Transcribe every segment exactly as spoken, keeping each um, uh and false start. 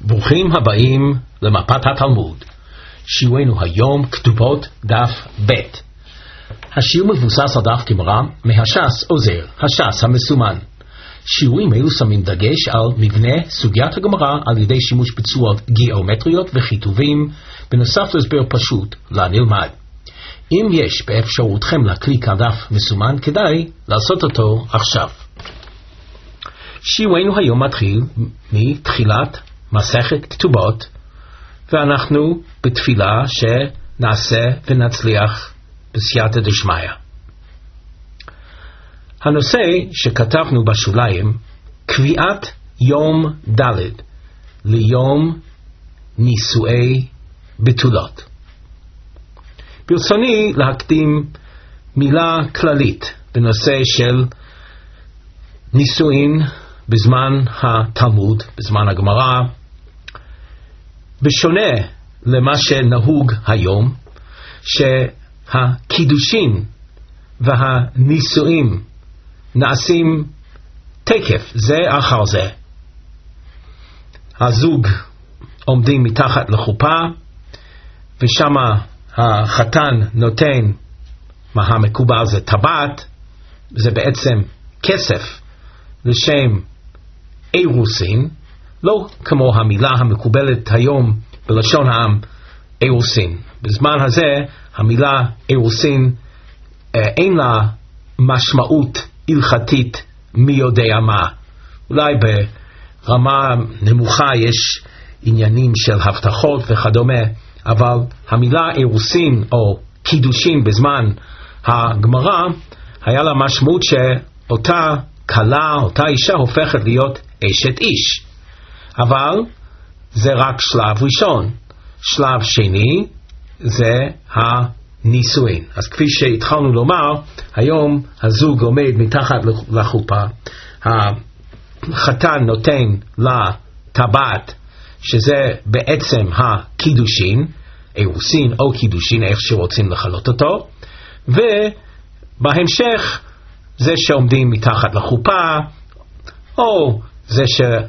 ברוכים הבאים למפת התלמוד. שיעורנו היום כתובות דף ב'. השיעור מבוסס על דף גמרא מהש"ס עוזר, הש"ס המסומן. שיעורים אלו שמים דגש על מבנה סוגיית הגמרא על ידי שימוש בצורות גיאומטריות וכיתובים, בנוסף להסבר פשוט לנלמד. אם יש באפשרותכם להקליק על דף מסומן, כדאי לעשות אותו עכשיו. שיעורנו היום מתחיל מתחילת מסכת כתובות, ואנחנו בתפילה שנעשה ונצליח בסייעתא דשמיא. הנושא שכתבנו בשוליים, קביעת יום ד' ליום נישואי בתולות. ברצוני להקדים מילה כללית בנושא של נישואין בזמן התלמוד, בזמן הגמרא. בשונה למה שנהוג היום, שהקידושין והנישואים נעשים תקף זה אחר זה. הזוג עומדים מתחת לחופה, ושם החתן נותן, מה המקובל זה טבעת, זה בעצם כסף לשם אירוסין, לא כמו המילה המקובלת היום בלשון העם אירוסין. בזמן הזה המילה אירוסין אה, אין לה משמעות הלכתית מי יודע מה. אולי ברמה נמוכה יש עניינים של הבטחות וכדומה, אבל המילה אירוסין או קידושין בזמן הגמרא היה לה משמעות שאותה כלה, אותה אישה הופכת להיות אשת איש. אבל זה רק שלב ראשון. שלב שני זה הנישואין. אז כפי שהתחלנו לומר, היום הזוג עומד מתחת לחופה, החתן נותן לטבעת, שזה בעצם הקידושין, אירוסין או קידושין, איך שרוצים לכנות אותו, ובהמשך זה שעומדים מתחת לחופה, או זה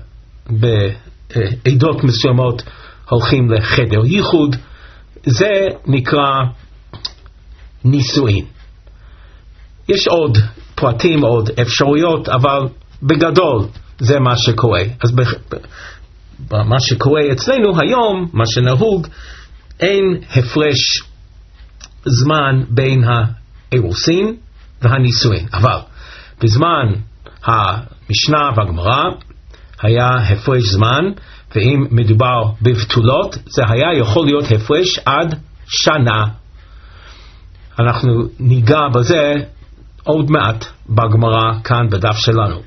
שבעדות מסוימות הולכים לחדר ייחוד, זה נקרא נישואין. יש עוד פרטים, עוד אפשרויות, אבל בגדול זה מה שקורה. אז מה שקורה אצלנו היום, מה שנהוג, אין הפרש זמן בין האירוסין והנישואין. אבל בזמן המשנה והגמרא היה הפרש זמן, ואם מדובר בבתולות זה היה יכול להיות הפרש עד שנה. אנחנו ניגע בזה עוד מעט בגמרא כאן בדף שלנו.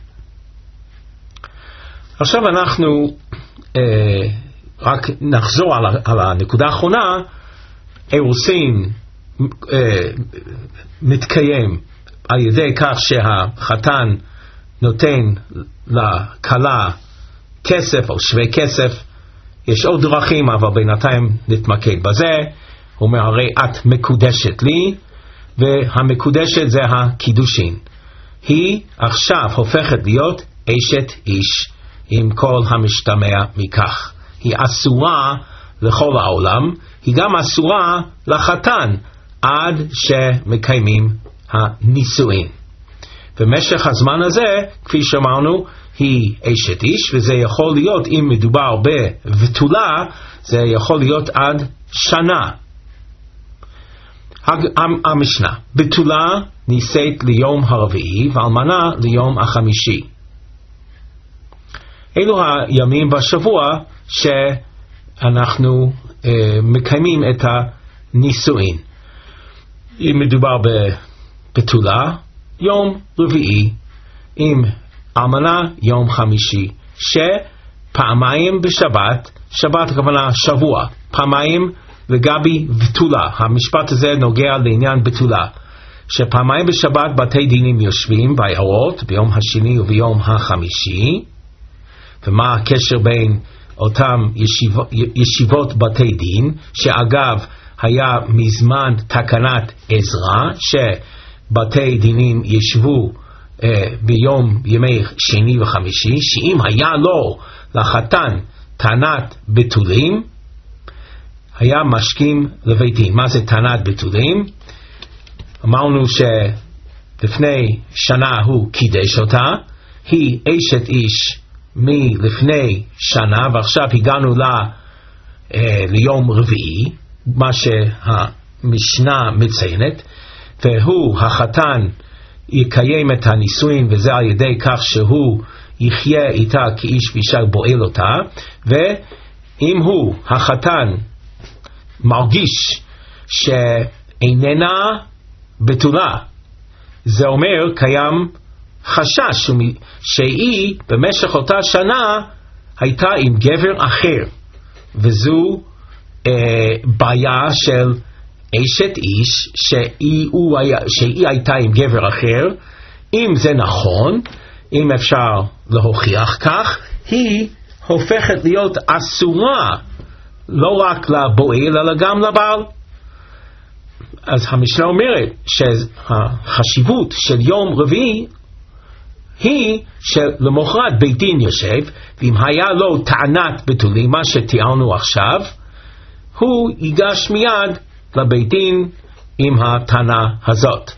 עכשיו אנחנו אה, רק נחזור על, על הנקודה האחרונה. אירוסין אה, מתקיים על ידי כך שהחתן נותן לכלה כסף או שווה כסף. יש עוד דרכים, אבל בינתיים נתמקד בזה. הוא אומר, הרי את מקודשת לי, והמקודשת זה הקידושין. היא עכשיו הופכת להיות אשת איש, עם כל המשתמע מכך. היא אסורה לכל העולם, היא גם אסורה לחתן, עד שמקיימים הנישואין. במשך הזמן הזה, כפי שאמרנו, היא אשת איש, וזה יכול להיות, אם מדובר בבתולה, זה יכול להיות עד שנה. המשנה, בתולה נישאת ליום הרביעי, ואלמנה ליום החמישי. אלו הימים בשבוע שאנחנו אה, מקיימים את הנישואין. אם מדובר בבתולה, יום רביעי, עם אלמנה יום חמישי, שפעמיים בשבת, שבת הכוונה שבוע, פעמיים לגבי בתולה. המשפט הזה נוגע לעניין בתולה, שפעמיים בשבת בתי דינים יושבים בעיירות ביום השני וביום החמישי. ומה הקשר בין אותם ישיב, ישיבות בתי דין, שאגב היה מזמן תקנת עזרא, שבתי דינים ישבו ביום ימי שני וחמישי, שאם היה לו לחתן טענת בתולים, היה משכים לבית דין. מה זה טענת בתולים? אמרנו שלפני שנה הוא קידש אותה, היא אשת איש מלפני שנה, ועכשיו הגענו לה אה, ליום רביעי, מה שהמשנה מציינת, והוא החתן יקיים את הנישואין, וזה על ידי כך שהוא יחיה איתה כאיש ואישה בועל אותה. ואם הוא החתן מרגיש שאיננה בתולה, זה אומר קיים חשש שהיא במשך אותה שנה הייתה עם גבר אחר, וזו אה, בעיה של אשת איש שהיא, היה, שהיא הייתה עם גבר אחר. אם זה נכון, אם אפשר להוכיח כך, היא הופכת להיות אסורה לא רק לבועל אלא גם לבעל. אז המשנה אומרת שהחשיבות של יום רביעי היא שלמחרת בית דין יושב, ואם היה לו טענת בתולים, מה שתיארנו עכשיו, הוא ייגש מיד לבית דין עם הטענה הזאת.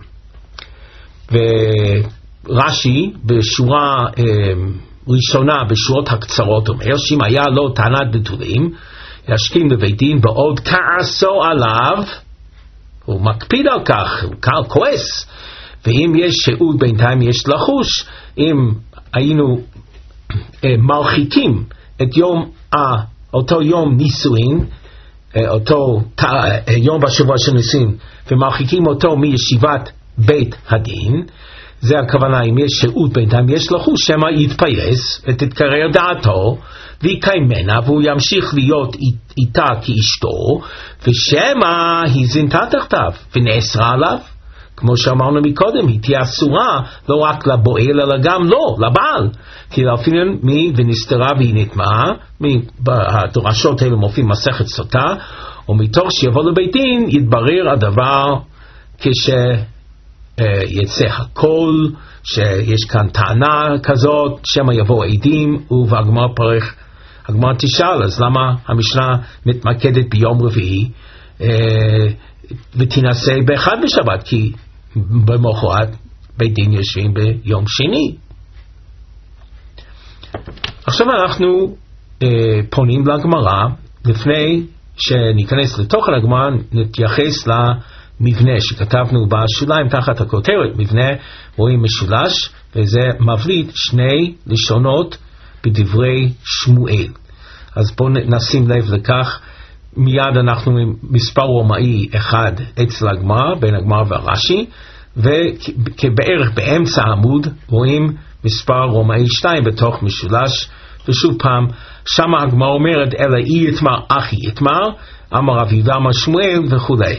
ורש"י בשורה אה, ראשונה בשורות הקצרות אומר שאם היה לו טענת בתולים, ישכים לבית דין בעוד כעסו עליו, הוא מקפיד על כך, הוא כועס. ואם יש שהות בינתיים יש לחוש, אם היינו אה, מרחיקים את יום, אה, אותו יום נישואין, אה, אותו אה, יום בשבוע של נישואין, ומרחיקים אותו מישיבת בית הדין, זה הכוונה, אם יש שהות בינתיים יש לחוש, שמה יתפייס ותתקרר דעתו ויקיימנה, והוא ימשיך להיות איתה כאשתו, ושמה היא זינתה תחתיו ונאסרה עליו, כמו שאמרנו מקודם, היא תהיה אסורה לא רק לבועל אלא גם לא, לבעל, כי אפילו מי ונסתרה והיא נטמעה, הדרשות האלה מופיעים מסכת סוטה, ומתוך שיבוא לבית דין יתברר הדבר כש יצא הכל, שיש כאן טענה כזאת, שמה יבוא עדים, ובהגמרא פרך, הגמרא תשאל, אז למה המשנה מתמקדת ביום רביעי אה, ותנסה באחד בשבת? כי במחרת בית דין יושבים ביום שני. עכשיו אנחנו אה, פונים לגמרא. לפני שניכנס לתוכן הגמרא נתייחס ל מבנה שכתבנו בשוליים תחת הכותרת מבנה, רואים משולש, וזה מבליט שני לשונות בדברי שמואל. אז בואו נשים לב לכך. מיד אנחנו עם מספר רומאי אחד אצל הגמרא, בין הגמרא והרש"י, וכבערך באמצע העמוד רואים מספר רומאי שתיים בתוך משולש. ושוב פעם, שם הגמרא אומרת אלא אי יתמר אחי יתמר, אמר רב יהודה אמר שמואל וכולי.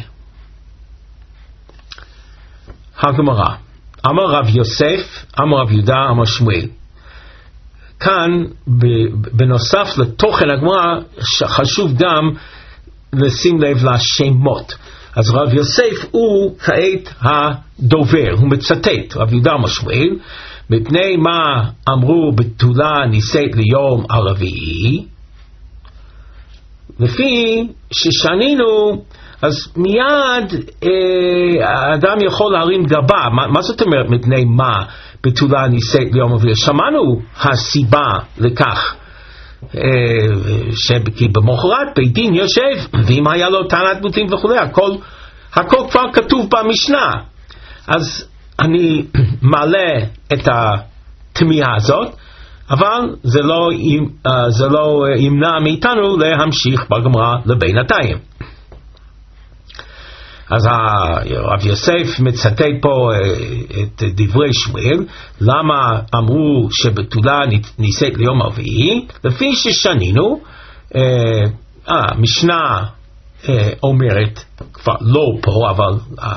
הגמרא, אמר רב יוסף, אמר רב יהודה, אמר שמואל. כאן בנוסף לתוכן הגמרא חשוב גם לשים לב לשמות. אז רב יוסף הוא כעת הדובר, הוא מצטט, רב יהודה אמר שמואל, מפני מה אמרו בתולה נישאת ליום הרביעי, לפי ששנינו, אז מיד אה, האדם יכול להרים גבה. מה, מה זאת אומרת מפני מה בתולה נישאת ליום הרביעי? שמענו הסיבה לכך, אה, כי במחרת בית דין יושב, ואם היה לו טענת בתולים וכו', הכל, הכל כבר כתוב במשנה. אז אני מעלה את התמיהה הזאת, אבל זה לא, זה לא ימנע מאיתנו להמשיך בגמרא לבינתיים. אז הרב יוסף מצטט פה את דברי שמואל, למה אמרו שבתולה נישאת ליום הרביעי, לפי ששנינו, המשנה אומרת, כבר לא פה, אבל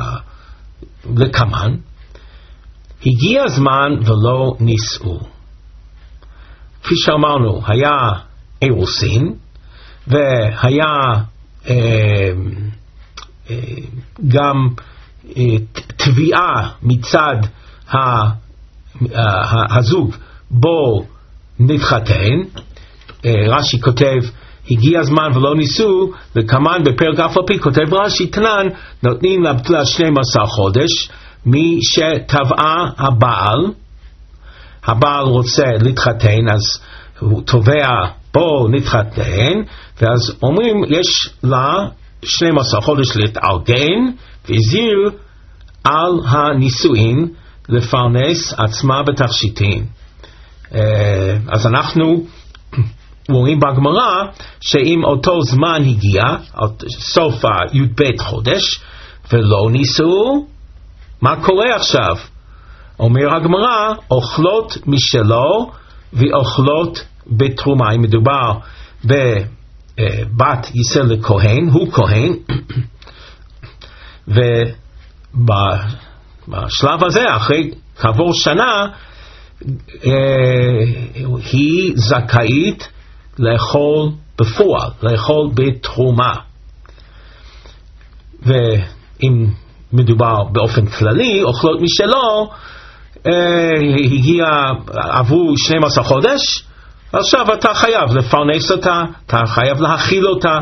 לכמן, הגיע הזמן ולא נישאו. כפי שאמרנו, היה אירוסין, והיה אה, אה, גם אה, תביעה מצד ה, ה, ה, הזוג בו נתחתן, רש"י כותב, הגיע הזמן ולא ניסו, וכמן בפרק אף על פי כותב רש"י, תנן, נותנים לבתולה שנים עשר חודש, מי שטבעה הבעל, הבעל רוצה להתחתן, אז הוא תובע, בוא נתחתן, ואז אומרים, יש לה שנים עשר חודש להתארגן, והזהיר על הנישואין לפרנס עצמה בתכשיטין. אז אנחנו רואים בגמרא שאם אותו זמן הגיע, סוף הי"ב חודש, ולא נישאו, מה קורה עכשיו? אומר הגמרא, אוכלות משלו ואוכלות בתרומה. אם מדובר בבת ישראל לכהן, הוא כהן, ובשלב הזה, אחרי כעבור שנה, היא זכאית לאכול בפועל, לאכול בתרומה. ואם מדובר באופן כללי, אוכלות משלו, הגיע, עברו שנים עשר חודש, עכשיו אתה חייב לפרנס אותה, אתה חייב להאכיל אותה.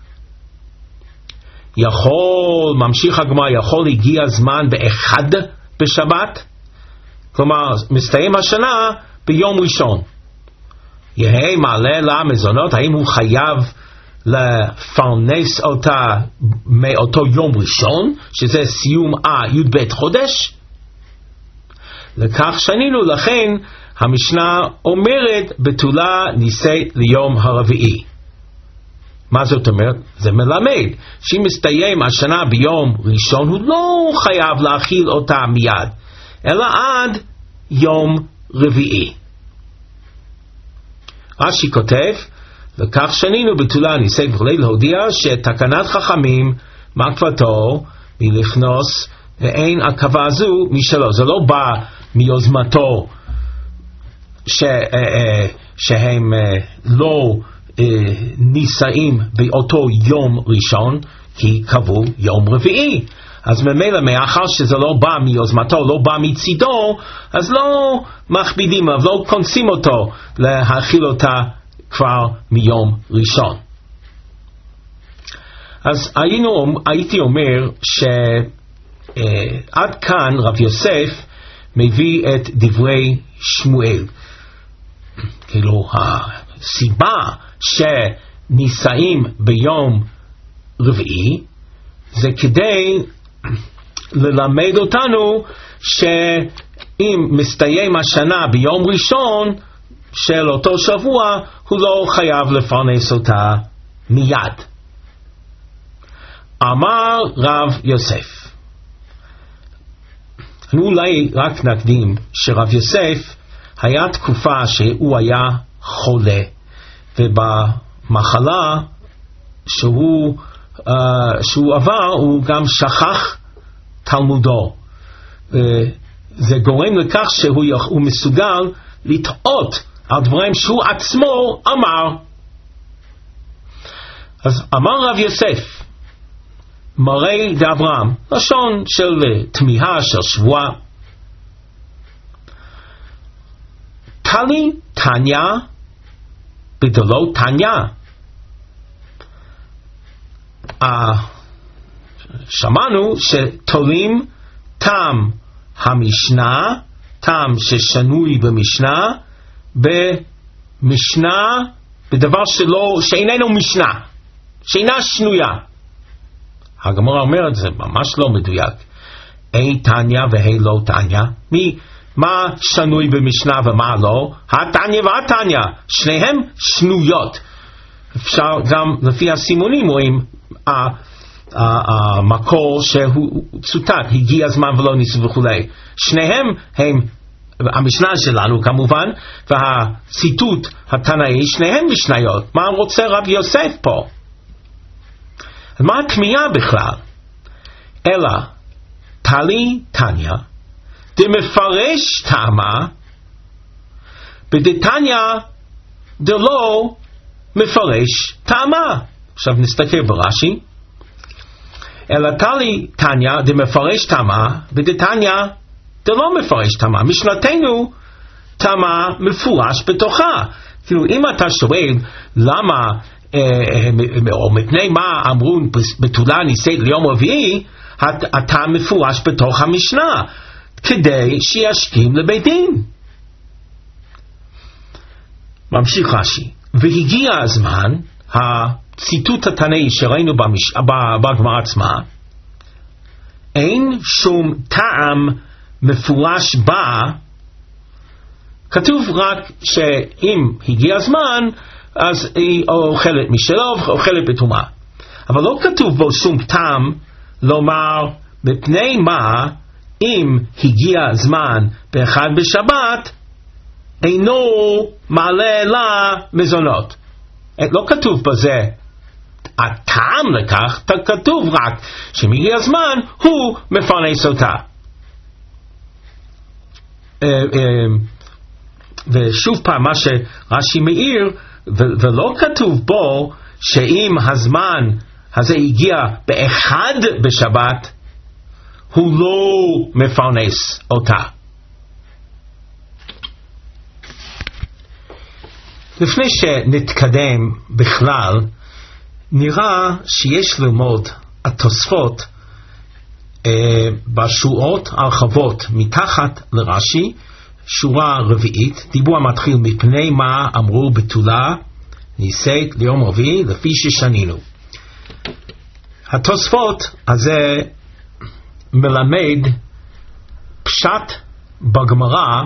יכול, ממשיך הגמרא, יכול הגיע זמן באחד בשבת, כלומר מסתיים השנה ביום ראשון, יהי מעלה לה מזונות, האם הוא חייב לפרנס אותה מאותו יום ראשון, שזה סיום הי"ב חודש? לכך שנינו, לכן המשנה אומרת בתולה נישאת ליום הרביעי. מה זאת אומרת? זה מלמד שאם מסתיים השנה ביום ראשון, הוא לא חייב להאכיל אותה מיד, אלא עד יום רביעי. רש"י כותב, לכך שנינו בתולה נישאת וכולי, להודיע שתקנת חכמים מקפתו מלכנוס, ואין עכבה זו משלו. זה לא בא מיוזמתו ש, שהם לא נישאים באותו יום ראשון, כי קבעו יום רביעי. אז ממילא מאחר שזה לא בא מיוזמתו, לא בא מצידו, אז לא מכבידים, אבל לא כונסים אותו להאכיל אותה כבר מיום ראשון. אז היינו, הייתי אומר שעד כאן רב יוסף מביא את דברי שמואל. כאילו הסיבה שנישאים ביום רביעי זה כדי ללמד אותנו שאם מסתיים השנה ביום ראשון של אותו שבוע, הוא לא חייב לפרנס אותה מיד. אמר רב יוסף, אולי רק נקדים שרב יוסף היה תקופה שהוא היה חולה, ובמחלה שהוא, uh, שהוא עבר הוא גם שכח תלמודו, וזה גורם לכך שהוא מסוגל לטעות על דברים שהוא עצמו אמר. אז אמר רב יוסף, מראי דאברהם, לשון של תמיהה, של שבועה, תלי תניא בדלו תניא. שמענו שתולים טעם המשנה, טעם ששנוי במשנה, במשנה, בדבר שלא, שאיננו משנה, שאינה שנויה. הגמרא אומרת, זה ממש לא מדויק. אי תניא והי לא תניא. מי, מה שנוי במשנה ומה לא? התניא והתניא, שניהם שנויות. אפשר גם לפי הסימונים רואים המקור שהוא צוטט, הגיע הזמן ולא ניסו וכולי. שניהם הם המשנה שלנו כמובן, והציטוט התנאי, שניהם משניות. מה רוצה רב יוסף פה? מה התמיהה בכלל? אלא תלי תניא דמפרש טעמה בדתניא דלא מפרש טעמה. עכשיו נסתכל ברש"י. אלא תלי תניא דמפרש טעמה בדתניא דלא מפרש טעמה. משנתנו טעמה מפורש בתוכה, כאילו, אם אתה שואל למה, או מפני מה אמרו בתולה נישאת ליום רביעי, אתה מפורש בתוך המשנה, כדי שישכים לבית דין. ממשיך רש"י, והגיע הזמן, הציטוט התנאי שראינו בגמרא עצמה, אין שום טעם מפורש בה, כתוב רק שאם הגיע הזמן, אז היא אוכלת משלו, אוכלת בטומאה. אבל לא כתוב בו שום טעם לומר, מפני מה, אם הגיע הזמן באחד בשבת, אינו מעלה לה מזונות. לא כתוב בזה הטעם לכך, כתוב רק שמגיע הזמן הוא מפרנס אותה. ושוב פעם מה שרש"י מאיר, ולא כתוב בו שאם הזמן הזה הגיע באחד בשבת, הוא לא מפרנס אותה. לפני שנתקדם בכלל, נראה שיש ללמוד התוספות אה, בשורות הרחבות מתחת לרש"י, שורה רביעית, דיבור המתחיל מפני מה אמרו בתולה נישאת ליום רביעי לפי ששנינו. התוספות הזה מלמד פשט בגמרא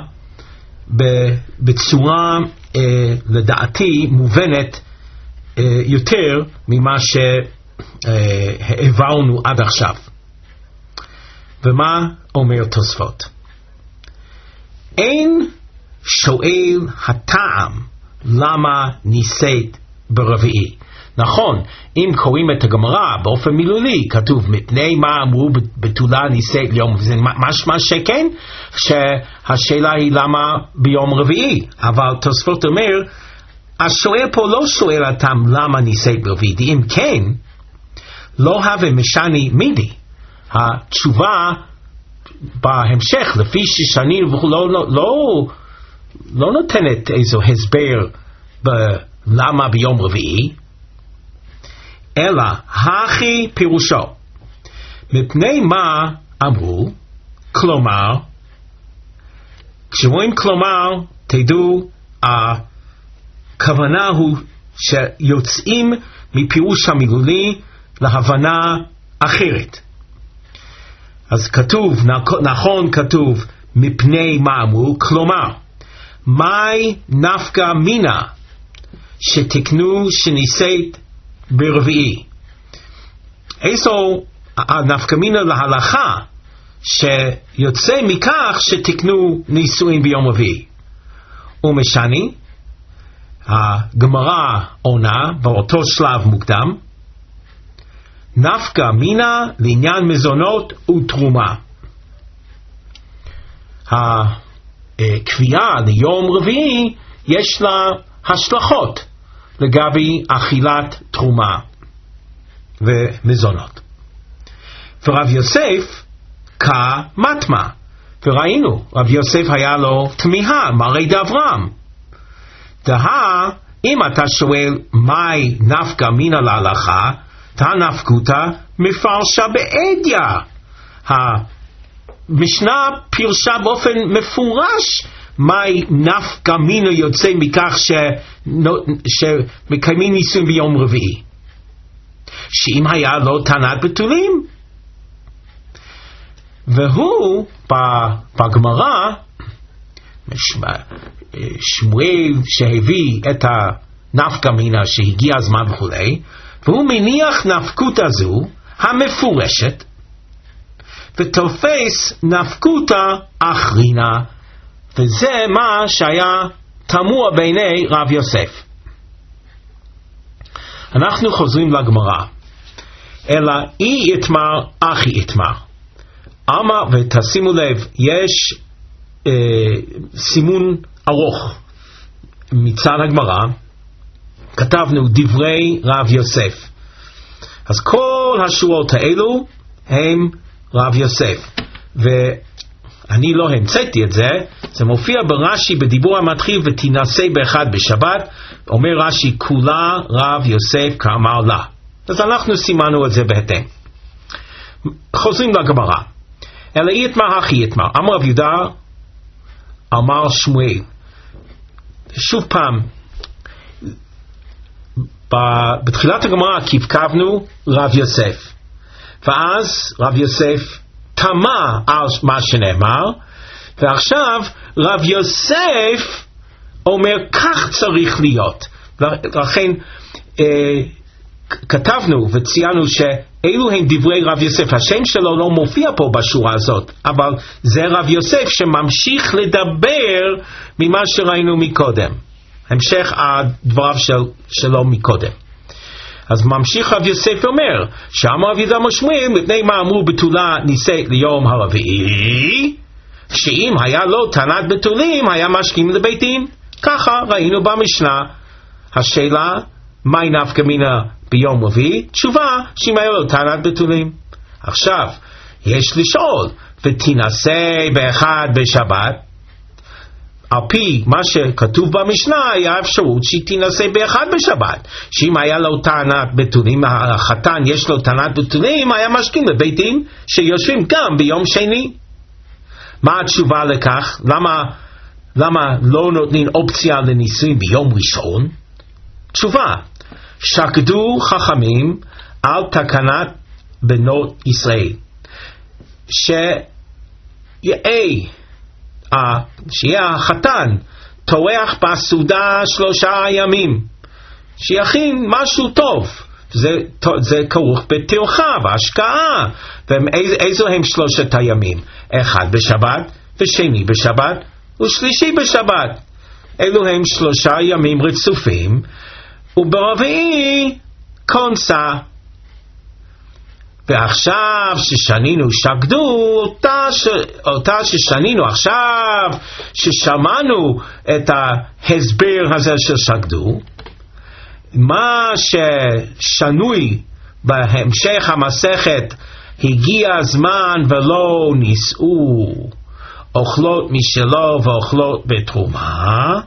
בצורה אה, לדעתי מובנת אה, יותר ממה שהעברנו עד עכשיו. ומה אומר תוספות? אין שואל הטעם למה נישאת ברביעי. נכון, אם קוראים את הגמרא באופן מילולי, כתוב מפני מה אמרו בתולה נישאת ליום, זה משמע שכן, שהשאלה היא למה ביום רביעי. אבל תוספות אומר, השואל פה לא שואל הטעם למה נישאת ברביעי, אם כן, לא הווה משני מידי. התשובה בהמשך, לפי ששנינו וכו', לא, לא, לא, לא נותנת איזו הסבר למה ביום רביעי, אלא הכי פירושו. מפני מה אמרו, כלומר, כשרואים כלומר, תדעו, הכוונה הוא שיוצאים מפירוש המילולי להבנה אחרת. אז כתוב, נכון כתוב, מפני מה אמרו, כלומר, מהי נפקא מינה שתקנו שנישאת ברביעי? איזו נפקא מינה להלכה שיוצא מכך שתקנו נישואין ביום רביעי? ומשני, הגמרא עונה באותו שלב מוקדם, נפקא מינה לעניין מזונות ותרומה. הקביעה ליום רביעי יש לה השלכות לגבי אכילת תרומה ומזונות. ורב יוסף כמטמא, וראינו, רב יוסף היה לו תמיהה, מרי דאברהם. דהה, אם אתה שואל מהי נפקא מינה להלכה, תנפקותא מפרשה בעדיה. המשנה פירשה באופן מפורש מהי נפקא מינה יוצא מכך שמקיימים נישואין ביום רביעי. שאם היה לו טענת בתולים, והוא בגמרא, שמואל שהביא את הנפקא מינה שהגיע הזמן וכולי, והוא מניח נפקותא זו המפורשת ותופס נפקותא אחרינה, וזה מה שהיה תמוה בעיני רב יוסף. אנחנו חוזרים לגמרא, אלא אי יתמר אחי יתמר. אמר, ותשימו לב, יש אה, סימון ארוך מצד הגמרא, כתבנו דברי רב יוסף. אז כל השורות האלו הם רב יוסף. אני לא המצאתי את זה, זה מופיע ברש"י בדיבור המתחיל ותינשא באחד בשבת, אומר רש"י כולה רב יוסף כאמר לה. אז אנחנו סימנו את זה בהתאם. חוזרים לגמרא. אלא יתמר הכי יתמר, אמר רב יהודה אמר שמואל. שוב פעם, בתחילת הגמרא כיווקבנו רב יוסף, ואז רב יוסף תמה על מה שנאמר, ועכשיו רב יוסף אומר כך צריך להיות. לכן אה, כתבנו וציינו שאלו הם דברי רב יוסף. השם שלו לא מופיע פה בשורה הזאת, אבל זה רב יוסף שממשיך לדבר ממה שראינו מקודם, המשך הדבריו של, שלו מקודם. אז ממשיך רב יוסף אומר, שאמר רב יהודה משמואל, מפני מה אמרו בתולה נישאת ליום הרביעי, שאם היה לו טענת בתולים, היה משכים לבית דין. ככה ראינו במשנה. השאלה, מהי נפקא מינה ביום רביעי? תשובה, שאם היה לו טענת בתולים. עכשיו, יש לשאול, ותינשא באחד בשבת, על פי מה שכתוב במשנה, היה אפשרות שהיא תינשא באחד בשבת. שאם היה לו טענת בתולים, החתן יש לו טענת בתולים, היה משכים לבית דין שיושבים גם ביום שני. מה התשובה לכך? למה, למה לא נותנים אופציה לנישואים ביום ראשון? תשובה, שקדו חכמים על תקנת בנות ישראל, שיהיה שיהיה החתן טורח בסעודה שלושה ימים, שיכין משהו טוב. זה, זה כרוך בטרחה והשקעה. ואיזו הם שלושת הימים? אחד בשבת, ושני בשבת, ושלישי בשבת. אלו הם שלושה ימים רצופים, וברביעי כונסה. ועכשיו ששנינו שקדו, אותה, ש... אותה ששנינו עכשיו, ששמענו את ההסבר הזה של שקדו, מה ששנוי בהמשך המסכת, הגיע הזמן ולא נישאו, אוכלות משלו ואוכלות בתרומה.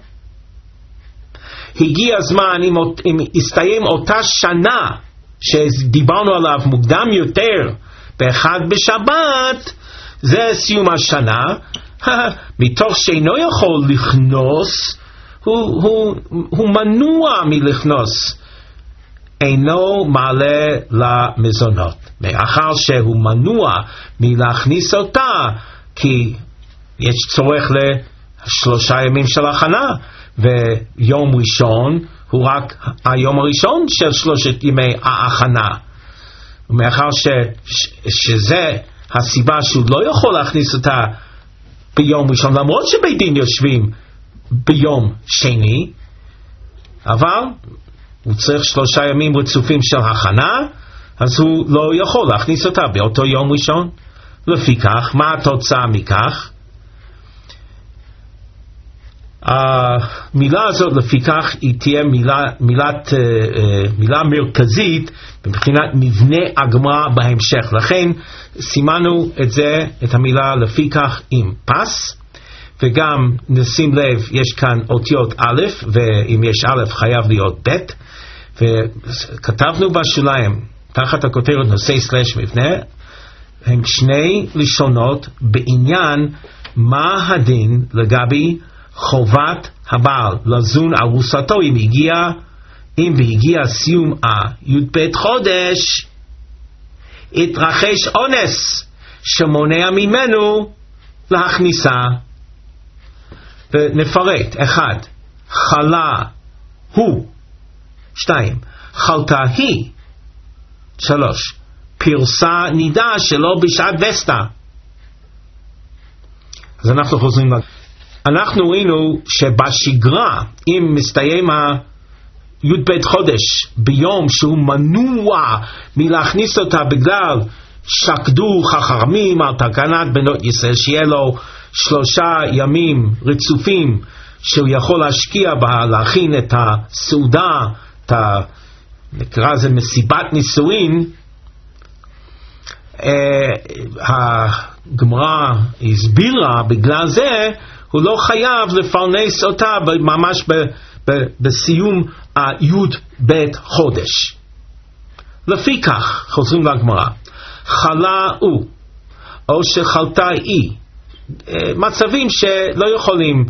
הגיע הזמן, אם, אם הסתיים אותה שנה שדיברנו עליו מוקדם יותר, באחד בשבת, זה סיום השנה, מתוך שאינו יכול לכנוס, הוא, הוא, הוא מנוע מלכנוס, אינו מעלה למזונות, מאחר שהוא מנוע מלהכניס אותה, כי יש צורך לשלושה ימים של הכנה, ויום ראשון הוא רק היום הראשון של שלושת ימי ההכנה. ומאחר ש, ש, שזה הסיבה שהוא לא יכול להכניס אותה ביום ראשון, למרות שבית דין יושבים ביום שני, אבל הוא צריך שלושה ימים רצופים של הכנה, אז הוא לא יכול להכניס אותה באותו יום ראשון. לפיכך, מה התוצאה מכך? המילה הזאת לפיכך היא תהיה מילה, מילת, מילה מרכזית מבחינת מבנה הגמרא בהמשך. לכן סימנו את זה, את המילה לפיכך עם פס, וגם נשים לב יש כאן אותיות א', ואם יש א' חייב להיות ב', וכתבנו בשוליים תחת הכותרת נושא סלש מבנה, הם שני לשונות בעניין מה הדין לגבי חובת הבעל לזון ארוסתו אם הגיע, אם והגיע סיום הי"ב חודש, התרחש אונס שמונע ממנו להכניסה. ונפרט: אחד, חלה הוא. שתיים, חלתה היא. שלוש, פרסה נידה שלא בשעת וסתה. אז אנחנו חוזרים ל... אנחנו ראינו שבשגרה, אם מסתיים הי"ב חודש ביום שהוא מנוע מלהכניס אותה בגלל שקדו חכמים על תקנת בנות ישראל, שיהיה לו שלושה ימים רצופים שהוא יכול להשקיע בה, להכין את הסעודה, את ה... נקרא זה מסיבת נישואין, הגמרא הסבירה, בגלל זה הוא לא חייב לפרנס אותה ממש ב, ב, בסיום היוד בית חודש. לפי כך, חוזרים לגמרא, חלה הוא, או שחלתה היא, מצבים שלא יכולים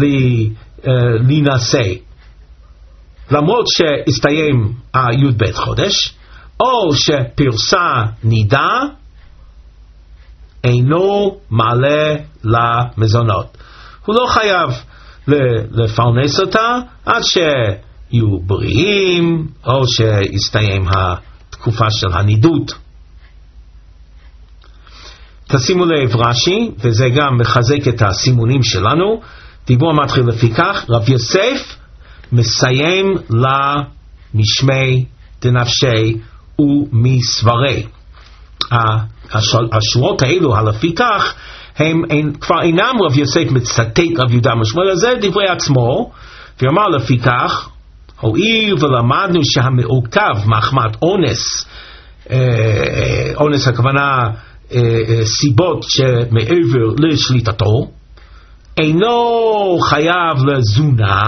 להינשא, למרות שהסתיים היוד בית חודש, או שפרסה נידה, אינו מעלה למזונות. הוא לא חייב לפרנס אותה עד שיהיו בריאים, או שהסתיים התקופה של הנידות. תשימו לב רש"י, וזה גם מחזק את הסימונים שלנו. דיבור מתחיל לפי כך, רב יוסף מסיים למשמי דנפשי ומסברי. השורות האלו הלפי כך הם כבר אינם רב יוסף מצטט רב יהודה משמואל, זה דברי עצמו, ואמר לפי כך, הואיל ולמדנו שהמעוכב מחמת אונס, אונס הכוונה סיבות שמעבר לשליטתו, אינו חייב לזונה,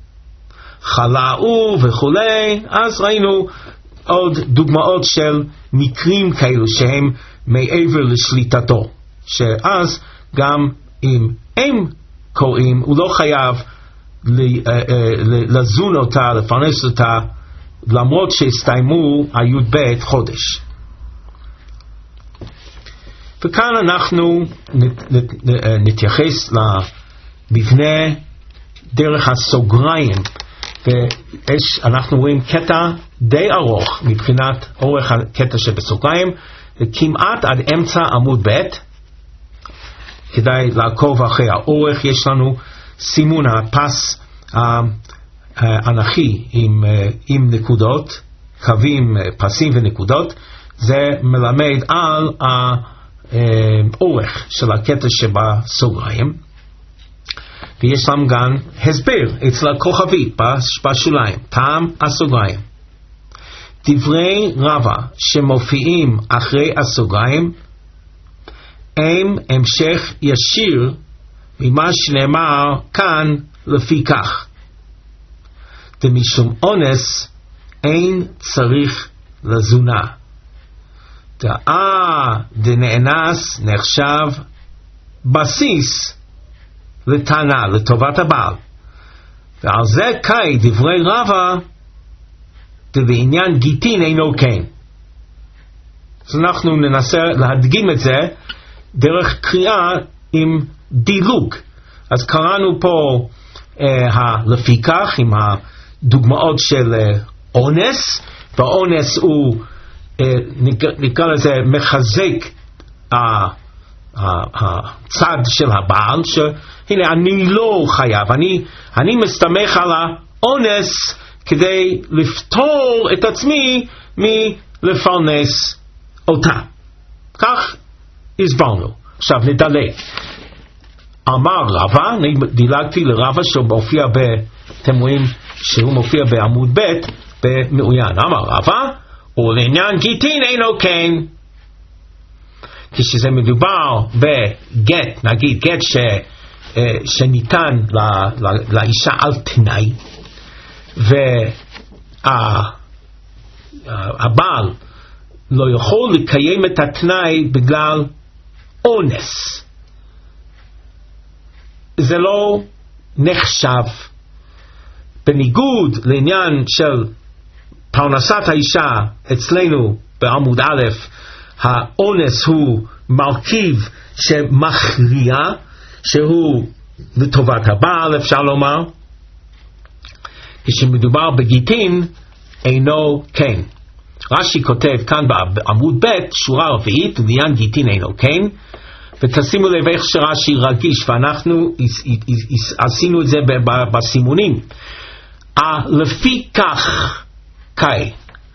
חלאו וכולי, אז ראינו עוד דוגמאות של מקרים כאלו שהם מעבר לשליטתו, שאז גם אם הם קוראים, הוא לא חייב לזון אותה, לפרנס אותה, למרות שהסתיימו היוד בית חודש. וכאן אנחנו נתייחס למבנה דרך הסוגריים, ואנחנו רואים קטע די ארוך מבחינת אורך הקטע שבסוגריים, כמעט עד אמצע עמוד ב'. כדאי לעקוב אחרי האורך. יש לנו סימון הפס האנכי עם, עם נקודות, קווים, פסים ונקודות. זה מלמד על האורך של הקטע שבסוגריים. ויש לנו גם הסבר אצל הכוכבית בשוליים, טעם הסוגריים. דברי רבא שמופיעים אחרי הסוגריים הם המשך ישיר ממה שנאמר כאן לפי כך. דמשום אונס אין צריך לזונה. דאה דנאנס נחשב בסיס לטענה, לטובת הבעל. ועל זה קאי דברי רבא דבעניין גיטין אינו כן. אז אנחנו ננסה להדגים את זה דרך קריאה עם דילוג. אז קראנו פה אה, לפי כך עם הדוגמאות של אה, אונס, והאונס הוא אה, נקרא לזה מחזק אה, הצד של הבעל, שהנה אני לא חייב, אני, אני מסתמך על האונס כדי לפתור את עצמי מלפרנס אותה. כך הסברנו. עכשיו נדלג. אמר רבא, אני דילגתי לרבא שמופיע ב... אתם רואים שהוא מופיע בעמוד ב' במעוין. אמר רבא, ולעניין גיטין אינו כן. כשזה מדובר בגט, נגיד גט ש, שניתן ל, ל, לאישה על תנאי, והבעל לא יכול לקיים את התנאי בגלל אונס, זה לא נחשב. בניגוד לעניין של פרנסת האישה אצלנו בעמוד א', האונס הוא מרכיב שמכריע, שהוא לטובת הבעל, אפשר לומר. כשמדובר בגיטין אינו כן. רש"י כותב כאן בעמוד ב' שורה רביעית, לעניין גיטין אינו כן, ותשימו לב איך שרש"י רגיש, ואנחנו עשינו את זה בסימונים. לפי כך קאי,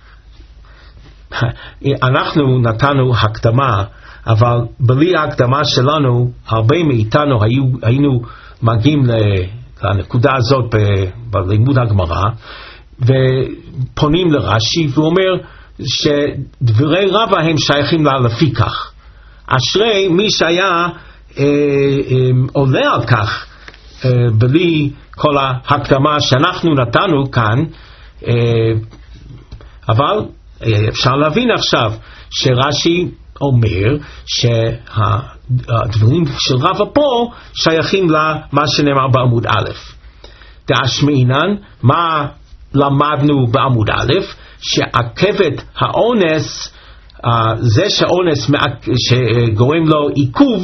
אנחנו נתנו הקדמה, אבל בלי ההקדמה שלנו הרבה מאיתנו היו, היינו מגיעים לנקודה הזאת בלימוד הגמרא, ופונים לרש"י והוא אומר שדברי רבא הם שייכים לה לפיכך. אשרי מי שהיה אה, אה, עולה על כך אה, בלי כל ההקדמה שאנחנו נתנו כאן, אה, אבל אה, אפשר להבין עכשיו שרש"י אומר שהדברים של רבא פה שייכים למה שנאמר בעמוד א'. דאשמעינן, מה למדנו בעמוד א'? שעכבת האונס, uh, זה שאונס שגורם לו עיכוב,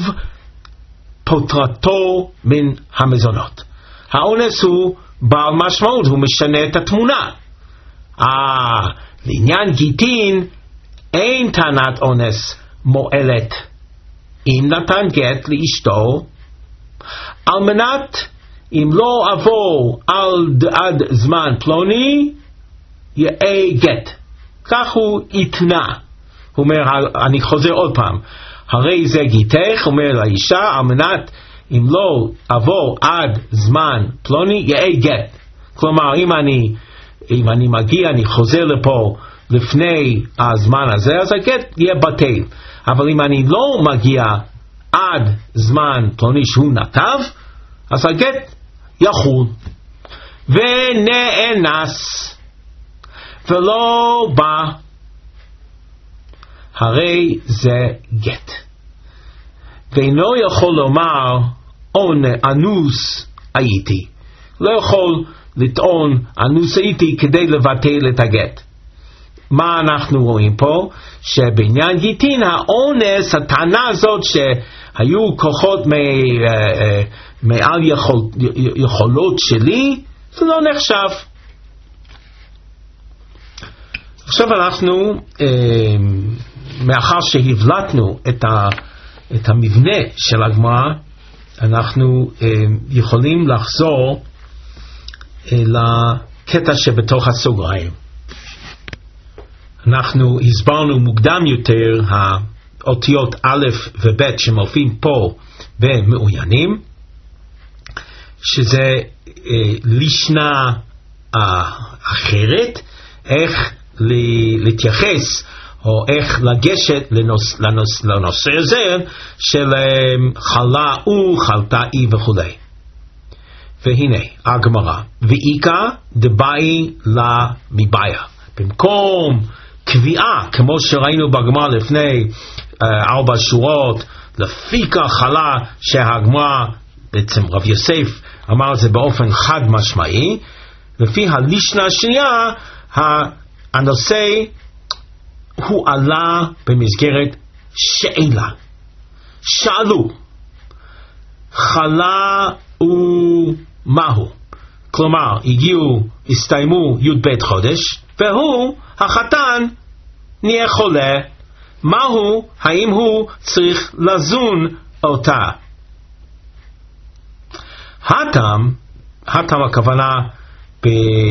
פוטרתו מן המזונות. האונס הוא בעל משמעות, הוא משנה את התמונה. Uh, לעניין גיטין, אין טענת אונס מועלת אם נתן גט לאשתו, על מנת אם לא עבור על עד זמן פלוני יהיה גט. כך הוא יתנה. הוא אומר, אני חוזר עוד פעם, הרי זה גיתך, אומר לאישה, על מנת אם לא עבור עד זמן פלוני יהיה גט. כלומר, אם אני, אם אני מגיע, אני חוזר לפה לפני הזמן הזה, אז הגט יהיה בטל. אבל אם אני לא מגיע עד זמן פלוני שהוא נתב, אז הגט יחול. ונאנס ולא בא, הרי זה גט. ואינו יכול לומר און אנוס הייתי, לא יכול לטעון אנוס הייתי כדי לבטל את הגט. מה אנחנו רואים פה? שבעניין גיטין האונס, הטענה הזאת שהיו כוחות מעל יכול, יכולות שלי, זה לא נחשב. עכשיו אנחנו, אה, מאחר שהבלטנו את, ה, את המבנה של הגמרא, אנחנו אה, יכולים לחזור אה, לקטע שבתוך הסוגריים. אנחנו הסברנו מוקדם יותר האותיות א' וב' שמופיעים פה במעוינים, שזה אה, לשנה אה, אחרת, איך להתייחס או איך לגשת לנוס, לנוס, לנושא הזה של אה, חלה או חלתה אי וכו'. והנה הגמרא, ואיקה דבאי לה מבעיה, במקום קביעה כמו שראינו בגמרא לפני אה, ארבע שורות, לפי כך חלה, שהגמרא בעצם רב יוסף אמר את זה באופן חד משמעי, לפי הלישנה השנייה הנושא הוא עלה במסגרת שאלה. שאלו חלה ומהו, כלומר הגיעו, הסתיימו י' ב' חודש והוא החתן נהיה חולה, מהו? האם הוא צריך לזון אותה? הטעם, הטעם הכוונה ב,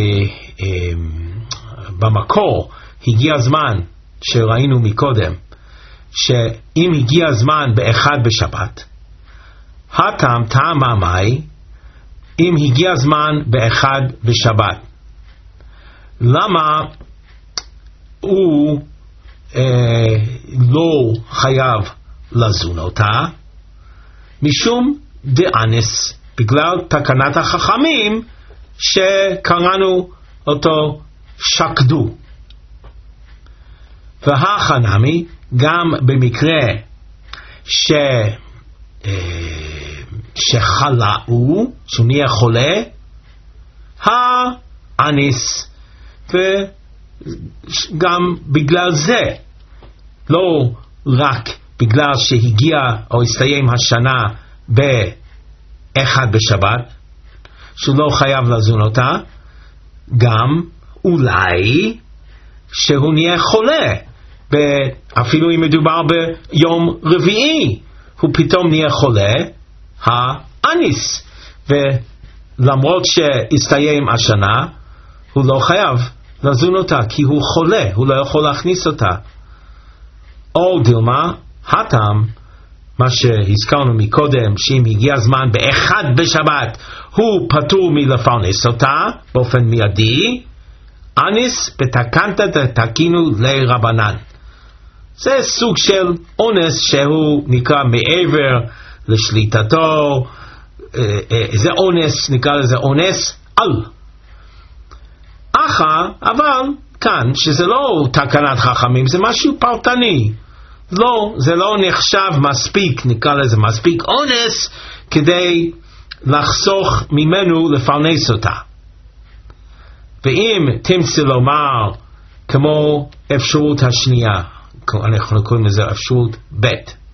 במקור, הגיע הזמן שראינו מקודם, שאם הגיע הזמן באחד בשבת, הטעם טעם המאי, אם הגיע הזמן באחד בשבת. למה הוא אה, לא חייב לזון אותה? משום דאנס, בגלל תקנת החכמים שקראנו אותו שקדו. והחנמי גם במקרה ש, אה, שחלאו, שהוא נהיה חולה, האנס, וגם בגלל זה, לא רק בגלל שהגיע או הסתיים השנה באחד בשבת, שהוא לא חייב לזון אותה, גם אולי שהוא נהיה חולה, אפילו אם מדובר ביום רביעי, הוא פתאום נהיה חולה, האניס, ולמרות שהסתיים השנה, הוא לא חייב לזון אותה, כי הוא חולה, הוא לא יכול להכניס אותה. או דילמה, הטעם, מה שהזכרנו מקודם, שאם הגיע הזמן באחד בשבת, הוא פטור מלפרנס אותה, באופן מיידי, אניס בתקנת תקינו לרבנן. זה סוג של אונס שהוא נקרא מעבר לשליטתו, זה אונס, נקרא לזה אונס על. אחר, אבל כאן, שזה לא תקנת חכמים, זה משהו פרטני. לא, זה לא נחשב מספיק, נקרא לזה מספיק אונס, כדי לחסוך ממנו לפרנס אותה. ואם תמצא לומר, כמו אפשרות השנייה, אנחנו קוראים לזה אפשרות ב',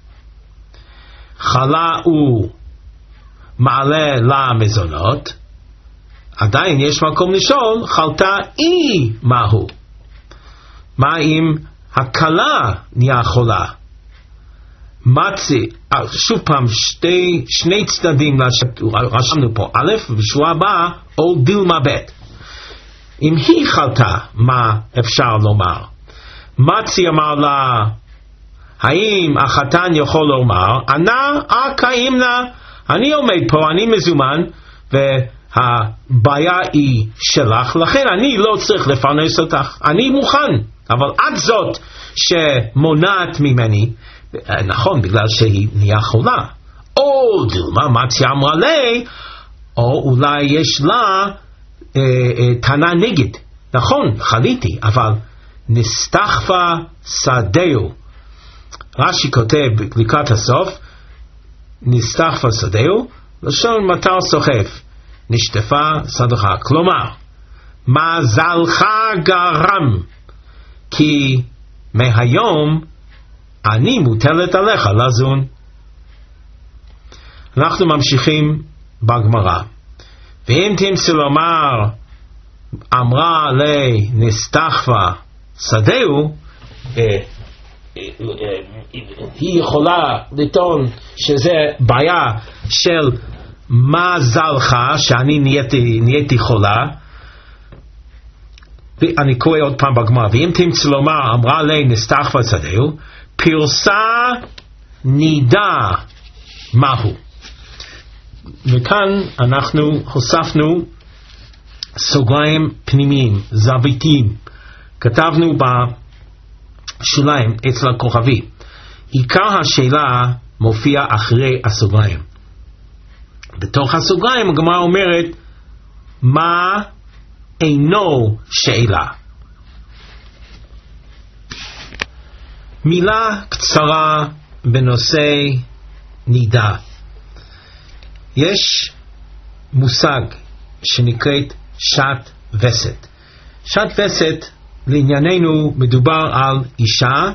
חלה הוא מעלה למזונות, עדיין יש מקום לשאול, חלתה אי מהו? מה אם הקלה נהיה חולה? מצי, שוב פעם, שתי, שני צדדים רשמנו פה, א', בשבוע הבא, או דילמה ב'. אם היא חלתה, מה אפשר לומר? מצי אמר לה, האם החתן יכול לומר, אנא אקאימנה, אני עומד פה, אני מזומן, והבעיה היא שלך, לכן אני לא צריך לפרנס אותך, אני מוכן, אבל עד זאת שמונעת ממני, נכון, בגלל שהיא נהיה חולה, או דילמה מצי אמרה לי, או אולי יש לה אה, אה, טענה נגד, נכון, חליתי, אבל נסתחפה שדהו, רש"י כותב לקראת הסוף, נסתחפה שדהו, לשון מטר סוחף, נשטפה שדך, כלומר, מזלך גרם, כי מהיום אני מוטלת עליך לזון. אנחנו ממשיכים בגמרא, ואם תמצא לומר, אמרה לי נסתחפה שדהו, היא יכולה לטעון שזה בעיה של מזלך, שאני נהייתי, נהייתי חולה. ואני קורא עוד פעם בגמרא, ואם תמצא לומר, אמרה לי נסתחפה שדהו, פרסה נידה מהו. וכאן אנחנו הוספנו סוגריים פנימיים, זוויתיים. כתבנו בשוליים אצל הכוכבי, עיקר השאלה מופיע אחרי הסוגריים. בתוך הסוגריים הגמרא אומרת, מה אינו שאלה. מילה קצרה בנושא נידה. יש מושג שנקראת שעת וסת. שעת וסת, לענייננו מדובר על אישה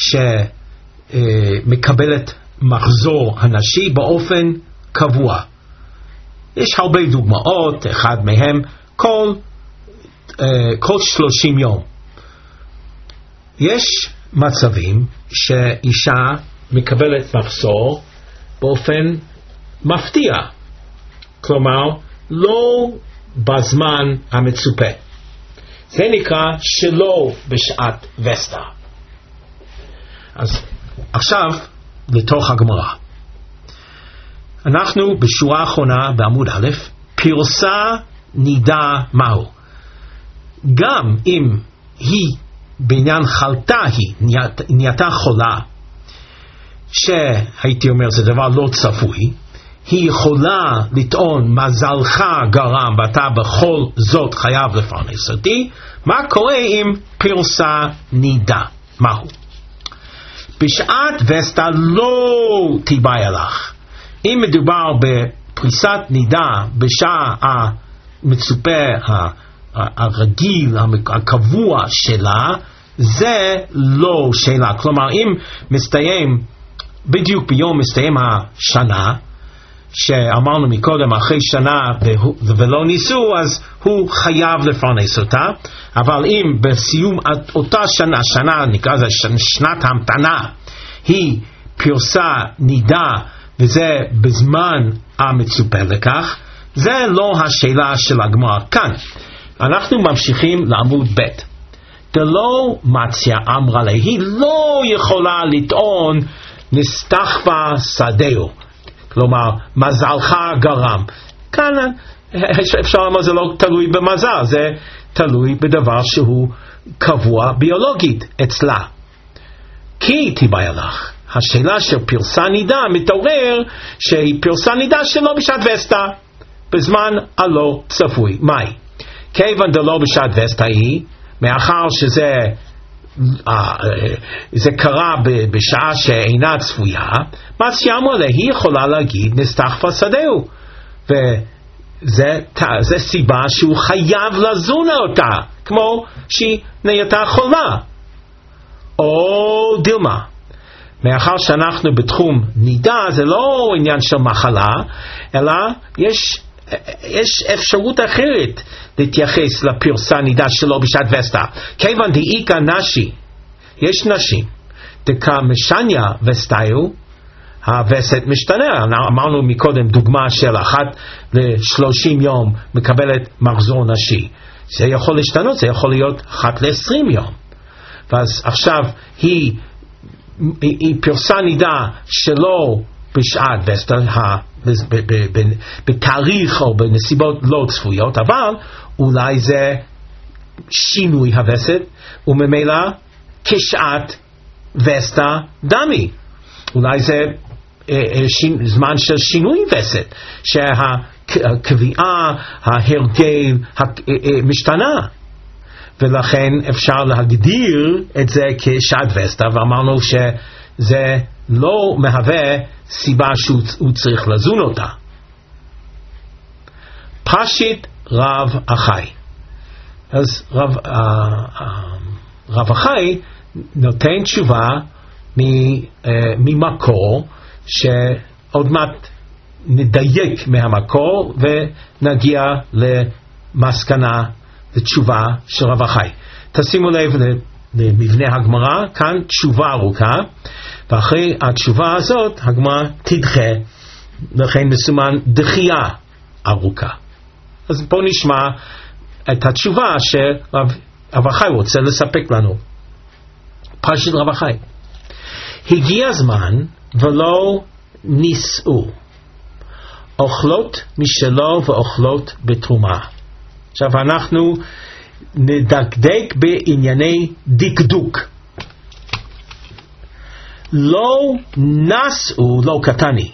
שמקבלת מחזור הנשי באופן קבוע. יש הרבה דוגמאות, אחד מהם כל, כל שלושים יום. יש מצבים שאישה מקבלת מחזור באופן מפתיע, כלומר לא בזמן המצופה. זה נקרא שלא בשעת וסתה. אז עכשיו לתוך הגמרא. אנחנו בשורה האחרונה בעמוד א', פרסה נידה מהו. גם אם היא בעניין חלתה היא נהייתה חולה, שהייתי אומר זה דבר לא צפוי, היא יכולה לטעון מזלך גרם ואתה בכל זאת חייב לפרנס אותי. מה קורה עם פרסה נידה מהו? בשעת וסתה לא תיבאי לך. אם מדובר בפריסת נידה בשעה המצופה הרגיל הקבוע שלה, זה לא שאלה. כלומר אם מסתיים בדיוק ביום מסתיים השנה, שאמרנו מקודם אחרי שנה ולא ניסו, אז הוא חייב לפרנס אותה. אבל אם בסיום אותה שנה, שנה נקרא זה שנת המתנה, היא פרסה נידה וזה בזמן המצופה לכך, זה לא השאלה של הגמרא כאן. אנחנו ממשיכים לעמוד ב'. דלא מציה אמרה לה, היא לא יכולה לטעון נסתחפה שדהו, כלומר מזלך גרם. כאן אפשר לומר זה לא תלוי במזל, זה, תלוי בדבר שהוא קבוע ביולוגית אצלה. כי תיבאי לך, השאלה של פרסה נידה מתעורר שהיא פרסה נידה שלא בשעת וסתה, בזמן הלא צפוי. מהי? כיוון דלא בשעת וסתה היא, מאחר שזה זה קרה בשעה שאינה צפויה, מה סיימו לה? היא יכולה להגיד נסתחפה שדהו, וזה זה סיבה שהוא חייב לזון אותה, כמו שהיא נהייתה חולה. או דילמה, מאחר שאנחנו בתחום נידה, זה לא עניין של מחלה, אלא יש יש אפשרות אחרת להתייחס לפרסה נידה שלו בשעת וסתה. כיוון דאיקה נשי, יש נשים דקה משניה וסתיו, הווסת משתנה. אמרנו מקודם דוגמה של אחת לשלושים יום מקבלת מחזור נשי, זה יכול להשתנות, זה יכול להיות אחת לעשרים יום, ואז עכשיו היא, היא פרסה נידה שלא בשעת וסתה, בתאריך או בנסיבות לא צפויות, אבל אולי זה שינוי הווסת וממילא כשעת וסתה דמי, אולי זה זמן של שינוי וסת שהקביעה, ההרגל משתנה, ולכן אפשר להגדיר את זה כשעת וסתה, ואמרנו שזה לא מהווה סיבה שהוא צריך לזון אותה. פשיט רב אחי, אז רב, רב אחי נותן תשובה ממקור שעוד מעט נדייק מהמקור ונגיע למסקנה, לתשובה של רב אחי. תשימו לב למבנה הגמרא, כאן תשובה ארוכה, ואחרי התשובה הזאת הגמרא תדחה, לכן מסומן דחייה ארוכה. אז בואו נשמע את התשובה שרב אחי רוצה לספק לנו. פשוט רב אחי, הגיע הזמן ולא נישאו, אוכלות משלו ואוכלות בתרומה. עכשיו אנחנו נדקדק בענייני דקדוק. לא נשאו, לא קטני.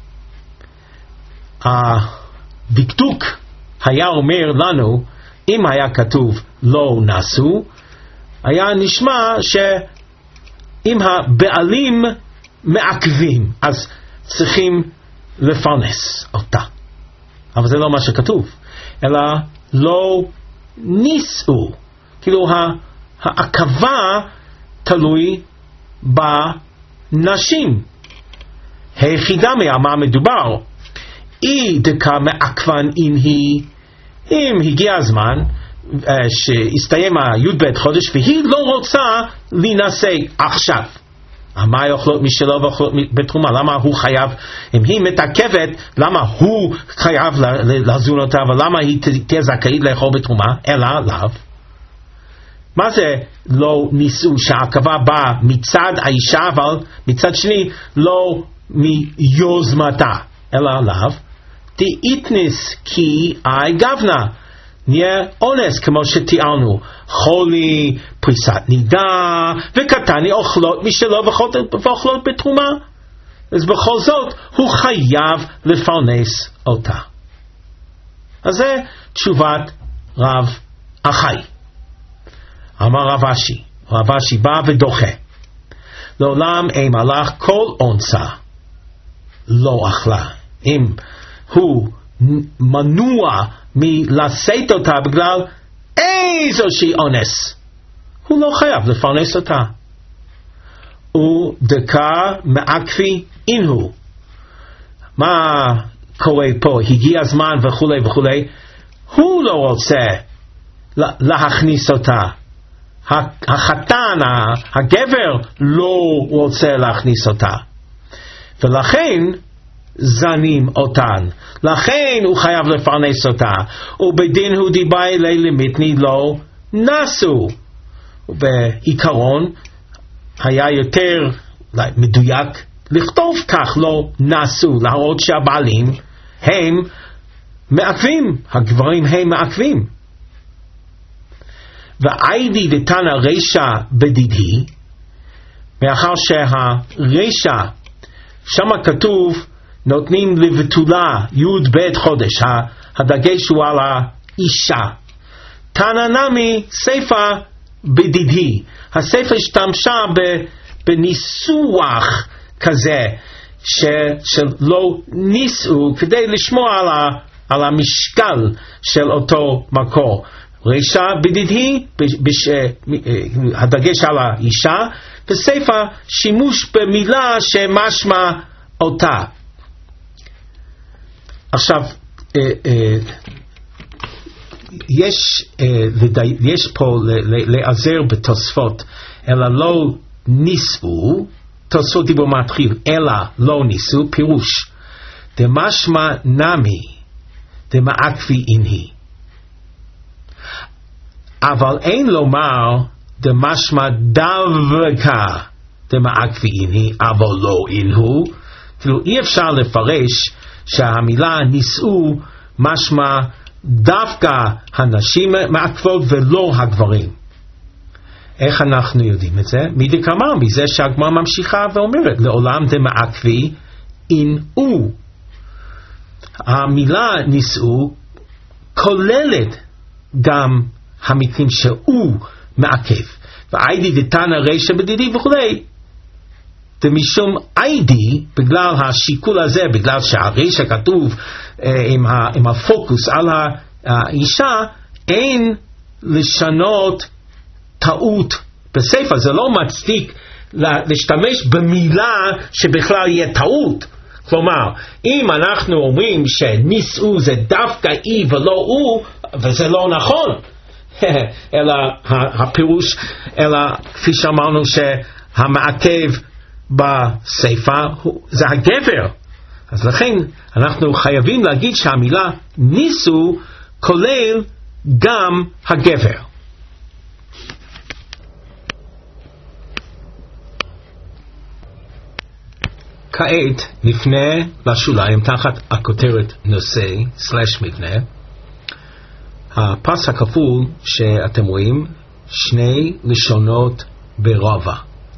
הדקדוק היה אומר לנו, אם היה כתוב לא נשאו, היה נשמע שאם הבעלים מעכבים, אז צריכים לפרנס אותה. אבל זה לא מה שכתוב, אלא לא נישאו. כאילו העכבה תלוי בנשים. היחידה מה מדובר, אי דקה מעכבן אם היא, אם הגיע הזמן שהסתיים הי"ב חודש והיא לא רוצה להינשא עכשיו, מה יאכלות משלו ואוכלות בתרומה? למה הוא חייב? אם היא מתעכבת, למה הוא חייב לזון אותה, ולמה היא תהיה זכאית לאכול בתרומה? אלא לאו. מה זה לא נישאו? שהעכבה באה מצד האישה, אבל מצד שני לא מיוזמתה, אלא לאו. תאיתניס כי אי גבנה, נהיה אונס כמו שתיארנו, חולי, פריסת נידה וקטני אוכלות משלו ואוכלות בתרומה, אז בכל זאת הוא חייב לפרנס אותה. אז זה תשובת רב אחי. אמר רב אשי, רב אשי בא ודוחה, לעולם אם הלך כל אונסה לא אכלה, אם הוא מנוע מלשאת אותה בגלל איזו שהיא אונס, הוא לא חייב לפרנס אותה. ודקה מעכבי אינו, מה קורה פה? הגיע הזמן וכולי וכולי, הוא לא רוצה להכניס אותה, החתן, הגבר לא רוצה להכניס אותה, ולכן זנים אותן, לכן הוא חייב לפרנס אותה, ובדין הוא דיבאי למיתני לא נשאו. בעיקרון היה יותר מדויק לכתוב כך לא נשאו, להראות שהבעלים הם מעכבים, הגברים הם מעכבים. ועיידי דתנא רישא בדידי, מאחר שהרישא שמה כתוב נותנים לבתולה י' ב' חודש, הדגש הוא על האישה. תנא נמי סיפא בדידי, הסיפא השתמשה בניסוח כזה שלא נישאו, כדי לשמוע על, ה, על המשקל של אותו מקור. רישא בדידי, בש, הדגש על האישה, וסיפא שימוש במילה שמשמע אותה. עכשיו, אה, אה, יש, אה, יש פה לעזר בתוספות, אלא לא נישאו, תוספות דיבור מתחיל, אלא לא נישאו, פירוש, דמשמע נמי, דמעכבי אינהי. אבל אין לומר, דמשמע דווקא, דמעכבי אינהי, אבל לא אינהו, כאילו אי אפשר לפרש, שהמילה נישאו משמע דווקא הנשים מעכבות ולא הגברים. איך אנחנו יודעים את זה? מדקאמר, מזה שהגמרא ממשיכה ואומרת, לעולם דמעכבי אינהו. המילה נישאו כוללת גם המקרים שהוא מעכב. ועיידי דתנא רישא בדידי וכולי. ומשום עיידי, בגלל השיקול הזה, בגלל שהרישא כתוב אה, עם, ה, עם הפוקוס על האישה, אין לשנות טעות בספר. זה לא מצדיק להשתמש במילה שבכלל יהיה טעות. כלומר, אם אנחנו אומרים שנישאו זה דווקא אי ולא הוא, וזה לא נכון, אלא הפירוש, אלא כפי שאמרנו שהמעכב בספר זה הגבר. אז לכן אנחנו חייבים להגיד שהמילה נישאו כולל גם הגבר. כעת נפנה לשוליים תחת הכותרת נושא סלש מבנה. הפס הכפול שאתם רואים שני לשונות ברבא.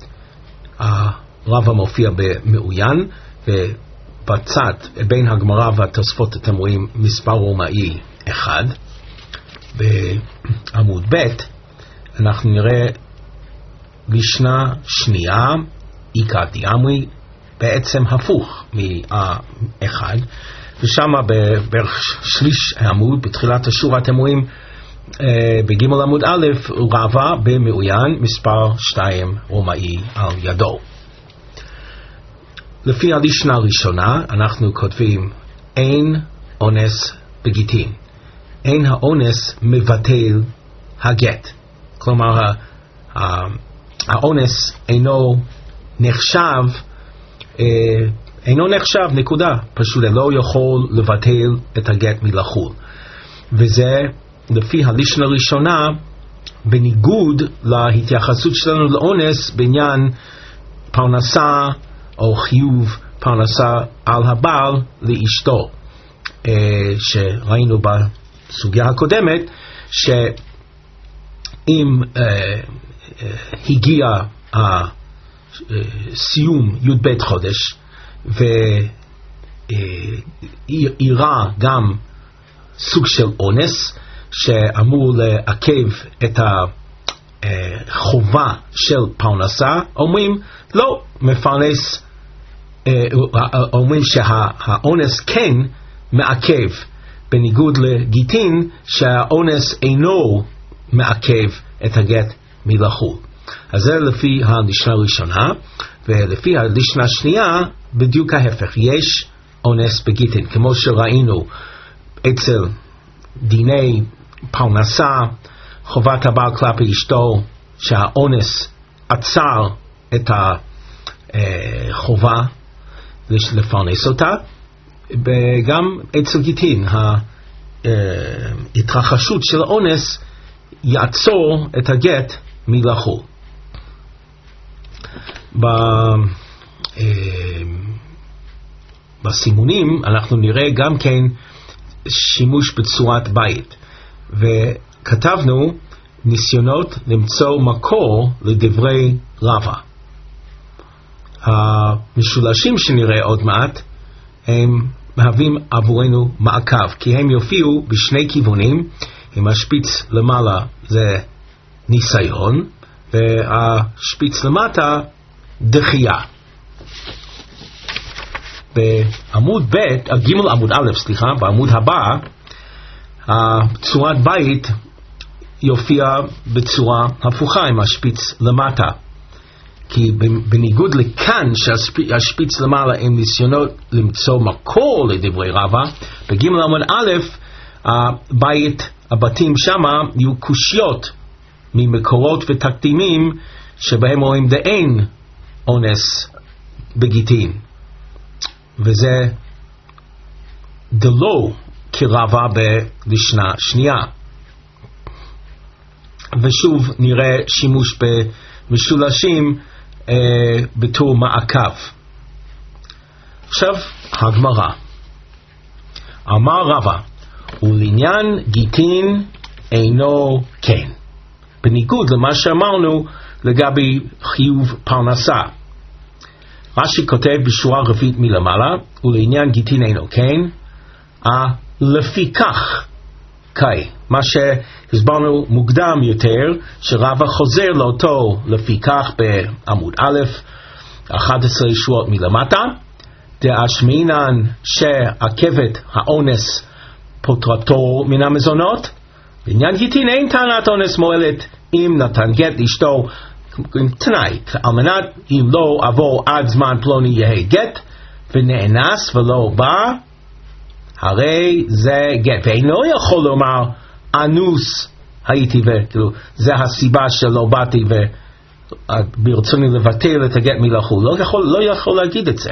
הרבא מופיע במעוין, ובצד בין הגמרא והתוספות אתם רואים מספר רומאי אחד. בעמוד ב' אנחנו נראה משנה שנייה, איקא דאמרי, בעצם הפוך מאחד, ושם בערך שליש העמוד בתחילת השורה אתם רואים בג' עמוד א' רבא במעוין מספר שתיים רומאי על ידו. לפי הלישנה הראשונה אנחנו כותבים אין אונס בגיטין. אין האונס מבטל הגט. כלומר האונס אינו נחשב אינו נחשב נקודה, פשוט לא יכול לבטל את הגט מלחול. וזה לפי הלישנה הראשונה בניגוד להתייחסות שלנו לאונס בעניין פרנסה או חיוב פרנסה על הבעל לאשתו, שראינו בסוגיה הקודמת שאם הגיע סיום י' ב' חודש ואירע גם סוג של אונס שאמור לעכב את החובה של פרנסה, אומרים לא, מפרנס, אומרים שהאונס כן מעכב, בניגוד לגיטין שהאונס אינו מעכב את הגט מלחול. אז זה לפי הלישנה הראשונה, ולפי הלישנה השנייה בדיוק ההפך, יש אונס בגיטין, כמו שראינו אצל דיני פרנסה, חובת הבעל כלפי אשתו, שהאונס עצר את החובה לפרנס אותה, וגם אצל גיטין ההתרחשות של האונס יעצור את הגט מלחול. בסימונים אנחנו נראה גם כן שימוש בצורת בית, וכתבנו ניסיונות למצוא מקור לדברי רבא. המשולשים שנראה עוד מעט הם מהווים עבורנו מעקב, כי הם יופיעו בשני כיוונים. עם השפיץ למעלה זה ניסיון, והשפיץ למטה דחייה. בעמוד ב', ג' עמוד א', סליחה, בעמוד הבא, צורת בית יופיע בצורה הפוכה עם השפיץ למטה. כי בניגוד לכאן שהשפיץ למעלה הם ניסיונות למצוא מקור לדברי רבא, בג' עמוד א', הבית, הבתים שמה יהיו קושיות ממקורות ותקדימים שבהם רואים דאין אונס בגיטין, וזה דלו כרבא בלשנה שנייה. ושוב נראה שימוש במשולשים אה, בתור מעקב. עכשיו הגמרא, אמר רבא, ולעניין גיטין אינו כן, בניגוד למה שאמרנו לגבי חיוב פרנסה. רש"י כותב בשורה רביעית מלמעלה, ולעניין גיטין אינו כן, לפיכך קאי, מה שהסברנו מוקדם יותר, שרבא חוזר לאותו לפיכך בעמוד א', אחת עשרה שורות מלמטה, דאשמעינן שעקבת האונס פוטרתו מן המזונות. בעניין גיטין אין טענת אונס מועלת אם נתן גט לאשתו עם תנאי, על מנת אם לא עבור עד זמן פלוני יהיה גט ונאנס ולא בא, הרי זה גט. ואינו יכול לומר אנוס הייתי, וכאילו זה הסיבה שלא באתי וברצוני לבטל את הגט מלחול. לא יכול, לא יכול להגיד את זה.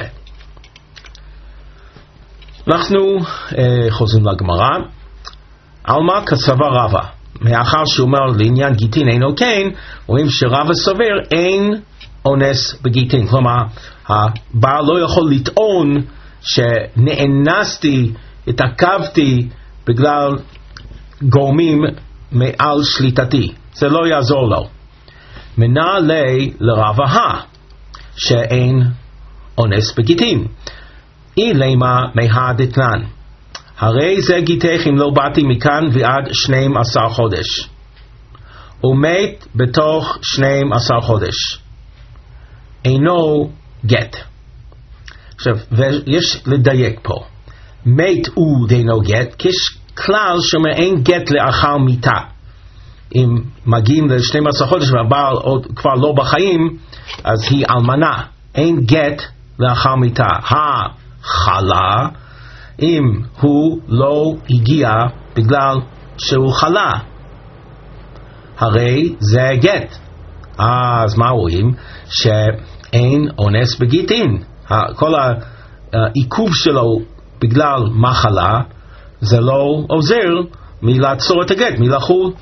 אנחנו אה, חוזרים לגמרא. עלמא כסבר רבא, מאחר שהוא אומר לעניין גיטין אינו כן, רואים שרבא סובר אין אונס בגיטין. כלומר הבעל לא יכול לטעון שנאנסתי, התעכבתי בגלל גורמים מעל שליטתי, זה לא יעזור לו. מנה לי לרבא שאין אונס בגיטין. אי למה מהה דתנן, הרי זה גיתך אם לא באתי מכאן ועד שנים עשר חודש, ומת בתוך שנים עשר חודש, אינו גט. עכשיו, ויש לדייק פה, מת הוא דינו גט, יש כלל שאין גט לאחר מיתה. אם מגיעים ל-שנים עשר חודש והבעל עוד כבר לא בחיים, אז היא אלמנה, אין גט לאחר מיתה. החלה, אם הוא לא הגיע בגלל שהוא חלה, הרי זה גט. אז מה רואים? שאין אונס בגיטין. כל העיכוב שלו בגלל מחלה זה לא עוזר מלעצור את הגט, מלחול.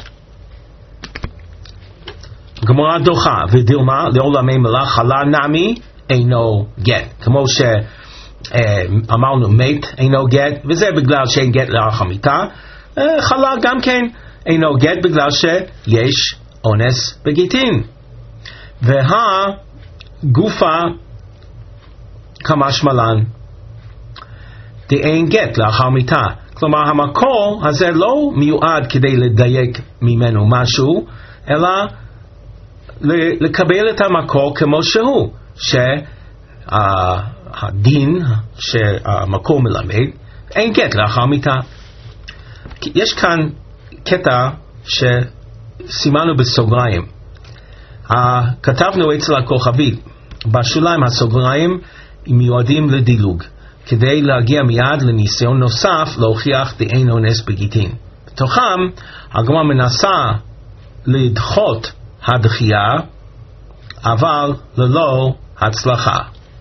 גמרא דוחה, ודילמה לעולמי מלאך חלה נמי אינו גט. כמו שאמרנו מת אינו גט, וזה בגלל שאין גט לאחר מיתה. חלה גם כן אינו גט בגלל שיש אונס בגיטין. והגופה כמשמע לן דאין גט לאחר מיתה. כלומר המקור הזה לא מיועד כדי לדייק ממנו משהו, אלא לקבל את המקור כמו שהוא, שהדין שהמקור מלמד אין גט לאחר מיתה. יש כאן קטע שסימנו בסוגריים, כתבנו אצל הכוכבית בשוליים, הסוגריים מיועדים לדילוג, כדי להגיע מיד לניסיון נוסף להוכיח דאין אונס בגיטין. בתוכם הגמרא מנסה לדחות הדחייה, אבל ללא הצלחה.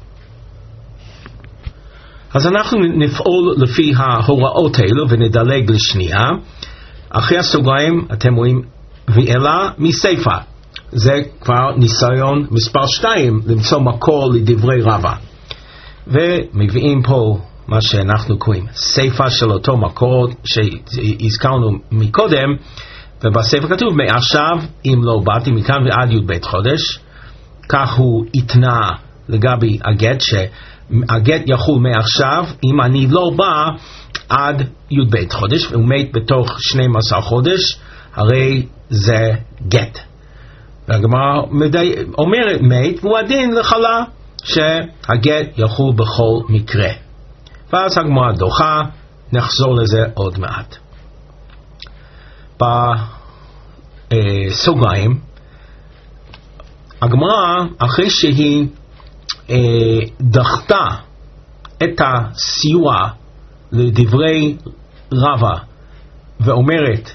אז אנחנו נפעול לפי ההוראות האלו ונדלג לשנייה. אחרי הסוגריים אתם רואים ואלה מסיפה, זה כבר ניסיון מספר שתיים למצוא מקור לדברי רבא, ומביאים פה מה שאנחנו קוראים סיפה של אותו מקור שהזכרנו מקודם, ובספר כתוב מעכשיו אם לא באתי מכאן ועד י' בית חודש, כך הוא התנה לגבי הגט, שהגט יחול מעכשיו אם אני לא בא עד י' בית חודש, והוא מת בתוך שנים עשר חודש, הרי זה גט. והגמרא אומרת מת והוא הדין לחלה, שהגט יחול בכל מקרה. ואז הגמרא דוחה, נחזור לזה עוד מעט. בסוגריים, הגמרא אחרי שהיא אה, דחתה את הסיוע לדברי רבא ואומרת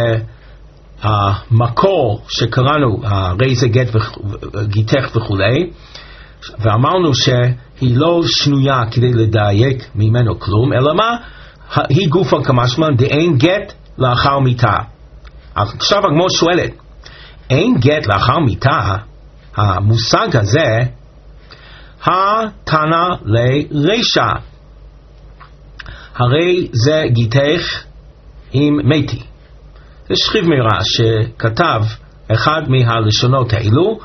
שהמקור שקראנו הרי זה גט וגיתך וכולי, ואמרנו שהיא לא שנויה כדי לדייק ממנו כלום, אלא מה? היא גופה כמשמע דאין גט לאחר מיתה. עכשיו הגמרא שואלת, אין גט לאחר מיתה, המושג הזה התנא לרישא, הרי זה גיתך עם מתי. זה שכיב מרע שכתב אחד מהלשונות האלו,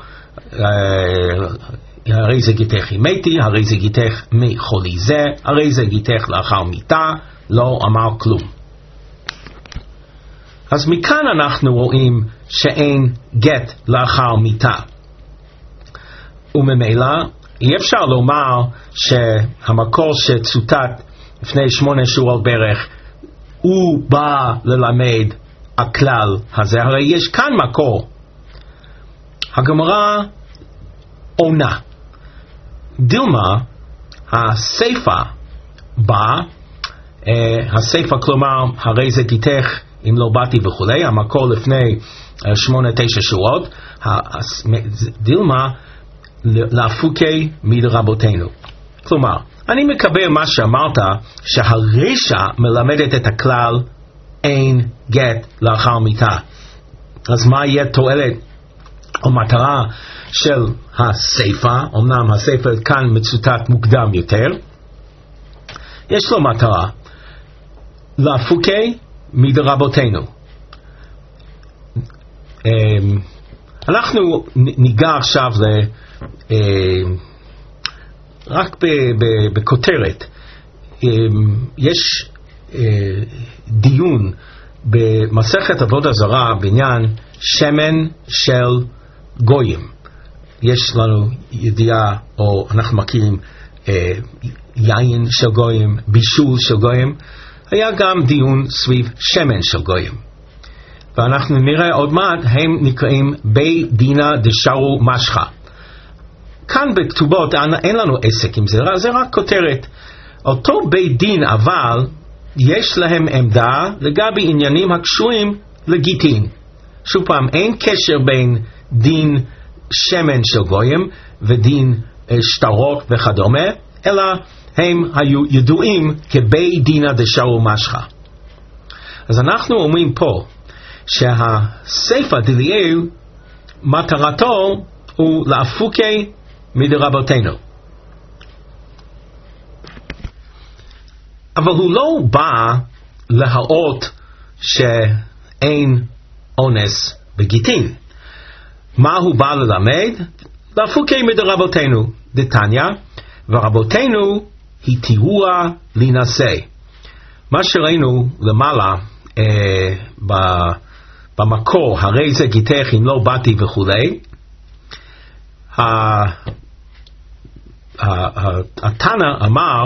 הרי זה גיתך עם מתי, הרי זה גיתך מחולי זה, הרי זה גיתך לאחר מיתה, לא אמר כלום. אז מכאן אנחנו רואים שאין גט לאחר מיתה. וממילא אי אפשר לומר שהמקור שצוטט לפני שמונה שורות בערך הוא בא ללמד הכלל הזה, הרי יש כאן מקור. הגמרא עונה, דילמה הסיפה בא, אה, הסיפה כלומר הרי זה גיתך אם לא באתי וכולי, המקור לפני אה, שמונה תשע שורות, דילמה להפוקי מדרבותינו. כלומר, אני מקבל מה שאמרת שהרישא מלמדת את הכלל אין גט לאחר מיתה. אז מה יהיה תועלת או מטרה של הסיפה? אמנם הסיפה כאן מצוטט מוקדם יותר, יש לו מטרה להפוקי מדרבותינו. אנחנו ניגע עכשיו ל... רק בכותרת, יש דיון במסכת עבודה זרה בעניין שמן של גויים. יש לנו ידיעה, או אנחנו מכירים יין של גויים, בישול של גויים. היה גם דיון סביב שמן של גויים, ואנחנו נראה עוד מעט הם נקראים בי דינה דשארו משחה. כאן בכתובות אין לנו עסק עם זה, זה רק כותרת. אותו בית דין אבל יש להם עמדה לגבי עניינים הקשורים לגיטין. שוב פעם, אין קשר בין דין שמן של גויים ודין שטרות וכדומה, אלא הם היו ידועים כבית דינה דשארו משחה. אז אנחנו אומרים פה שהספר דליאל מטרתו הוא להפוקי מדרבותינו, אבל הוא לא בא להראות שאין אונס בגיטין. מה הוא בא ללמד? להפוקי מדרבותינו דתניא, ורבותינו התירוה להינשא. מה שראינו למעלה אה, במקור הרי זה גיתך אם לא באתי וכולי, התנא אמר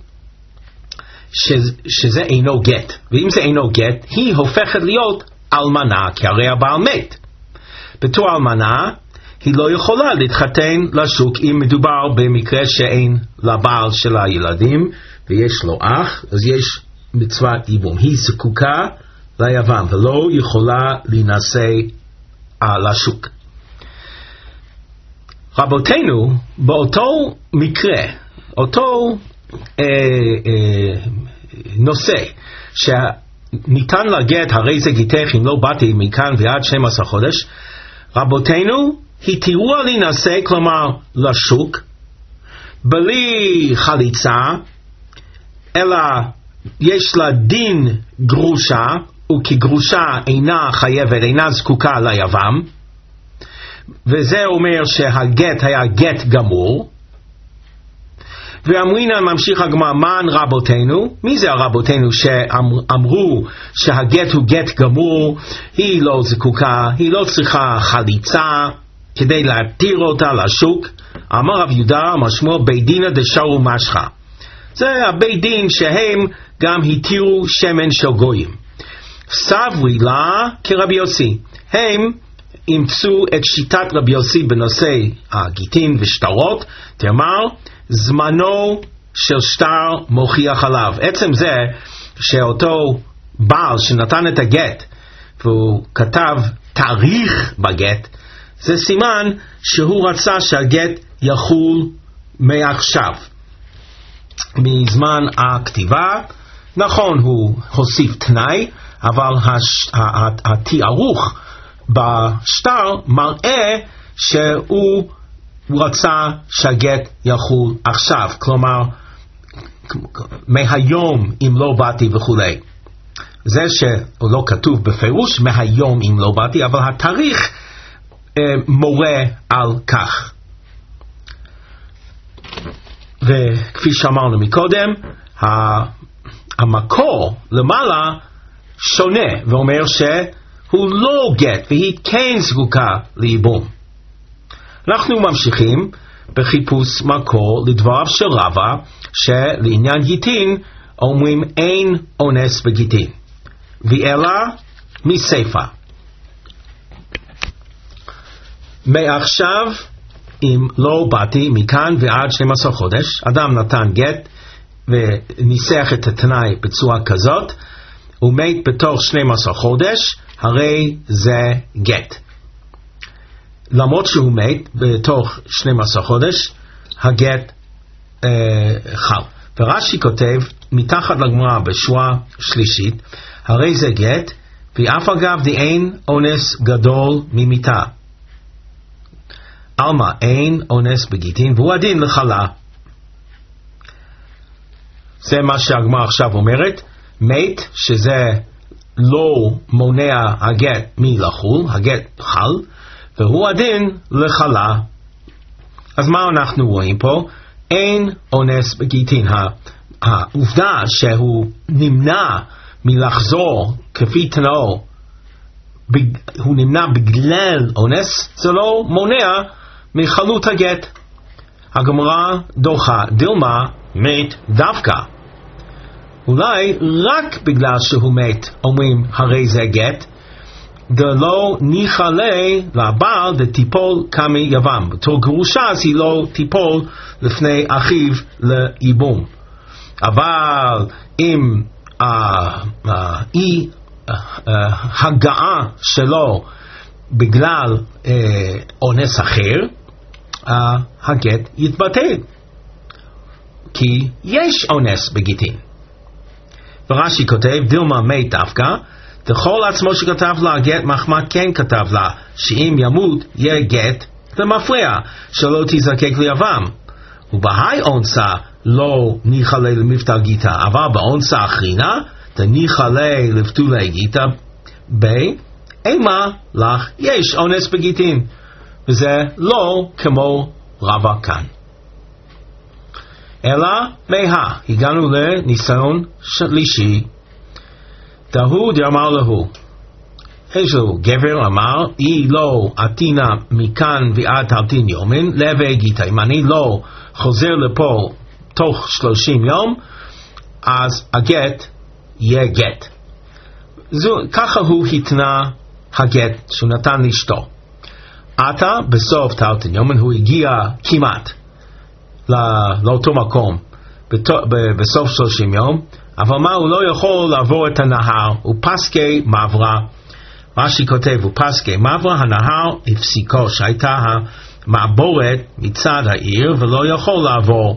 שזה אינו גט, ואם זה אינו גט היא הופכת להיות אלמנה, כי הרי הבעל מת. בתור אלמנה היא לא יכולה להתחתן לשוק אם מדובר במקרה שאין לבעל של הילדים ויש לו אח, אז יש מצוות ייבום, היא זקוקה ליבם ולא יכולה להינשא לשוק. רבותינו באותו מקרה, אותו אה, אה, נושא שניתן לגט הרי זה גיתך אם לא באתי מכאן ועד שנים עשר חודש, רבותינו התירו להינשא, כלומר לשוק, בלי חליצה, אלא יש לה דין גרושה, וכגרושה אינה חייבת, אינה זקוקה ליבם, וזה אומר שהגט היה גט גמור. ואמרינן, ממשיך הגמרא, מן רבותינו? מי זה הרבותינו שאמרו שהגט הוא גט גמור, היא לא זקוקה, היא לא צריכה חליצה כדי להתיר אותה לשוק? אמר רב יהודה, משמעו בית דינא דשארו משחה. זה הבית דין שהם גם התירו שמן של גויים. סברי לה כרבי יוסי, הם אימצו את שיטת רבי יוסי בנושא הגיטין ושטרות, תאמר זמנו של שטר מוכיח עליו. עצם זה שאותו בעל שנתן את הגט והוא כתב תאריך בגט, זה סימן שהוא רצה שהגט יחול מעכשיו, מזמן הכתיבה. נכון, הוא הוסיף תנאי, אבל התיארוך בשטר מראה שהוא רצה שהגט יחול עכשיו, כלומר מהיום אם לא באתי וכו'. זה שלא כתוב בפירוש מהיום אם לא באתי, אבל התאריך אה, מורה על כך. וכפי שאמרנו מקודם, המקור למעלה שונה ואומר שהוא לא גט והיא כן זקוקה לייבום. אנחנו ממשיכים בחיפוש מקור לדבריו של רבא, שלעניין גיטין אומרים אין אונס בגיטין, ואלא מסיפא. מעכשיו אם לא באתי, מכאן ועד שנים עשר חודש, אדם נתן גט וניסח את התנאי בצורה כזאת, הוא מת בתוך שנים עשר חודש, הרי זה גט. למרות שהוא מת בתוך שנים עשר חודש, הגט אה, חל. ורש"י כותב מתחת לגמרא בשורה שלישית, הרי זה גט, ואף אגב דאין אונס גדול ממיתה. אלמה אין אונס בגיטין, והוא הדין לחלה. זה מה שהגמרא עכשיו אומרת, מת שזה לא מונע הגט מלחול, הגט חל, והוא הדין לחלה. אז מה אנחנו רואים פה? אין אונס בגיטין. העובדה שהוא נמנע מלחזור כפי תנאו, הוא נמנע בגלל אונס, זה לא מונע מחלות הגט. הגמרא דוחה, דילמה מת דווקא. אולי רק בגלל שהוא מת אומרים הרי זה גט, דלא ניחלה לבעל דתיפול כמי יבם. בתור גרושה אז היא לא תיפול לפני אחיו לייבום. אבל אם האי הגעה שלו בגלל אונס אחר, הגט יתבטל, כי יש אונס בגיטין. ורש"י כותב דילמה מת דווקא, דכל עצמו שכתב לה גט מחמא כן כתב לה שאם ימות יהיה גט ומפריע שלא תזקק ליבם, ובהי אונסה לא ניחלה למפתל גיטה, אבל באונסה אחרינה דניחלה לפתולי גיטה ב אימה לך יש אונס בגיטין, וזה לא כמו רבא כאן. אלא מה, הגענו לניסיון שלישי. דהו דאמר להו, איזו גבר אמר, אי לא עתינה מכאן ועד תלתין יומין להווה גיטה. אם אני לא חוזר לפה תוך שלושים יום, אז הגט יהיה גט. זו, ככה הוא התנה הגט שהוא נתן לאשתו. עתה בסוף תלתין יומין הוא הגיע כמעט לאותו מקום בסוף שלושים יום, אבל מה, הוא לא יכול לעבור את הנהר, הוא פסקי מעברה. רש"י כותב, הוא פסקי מעברה, הנהר הפסיקו, שהייתה המעבורת מצד העיר ולא יכול לעבור.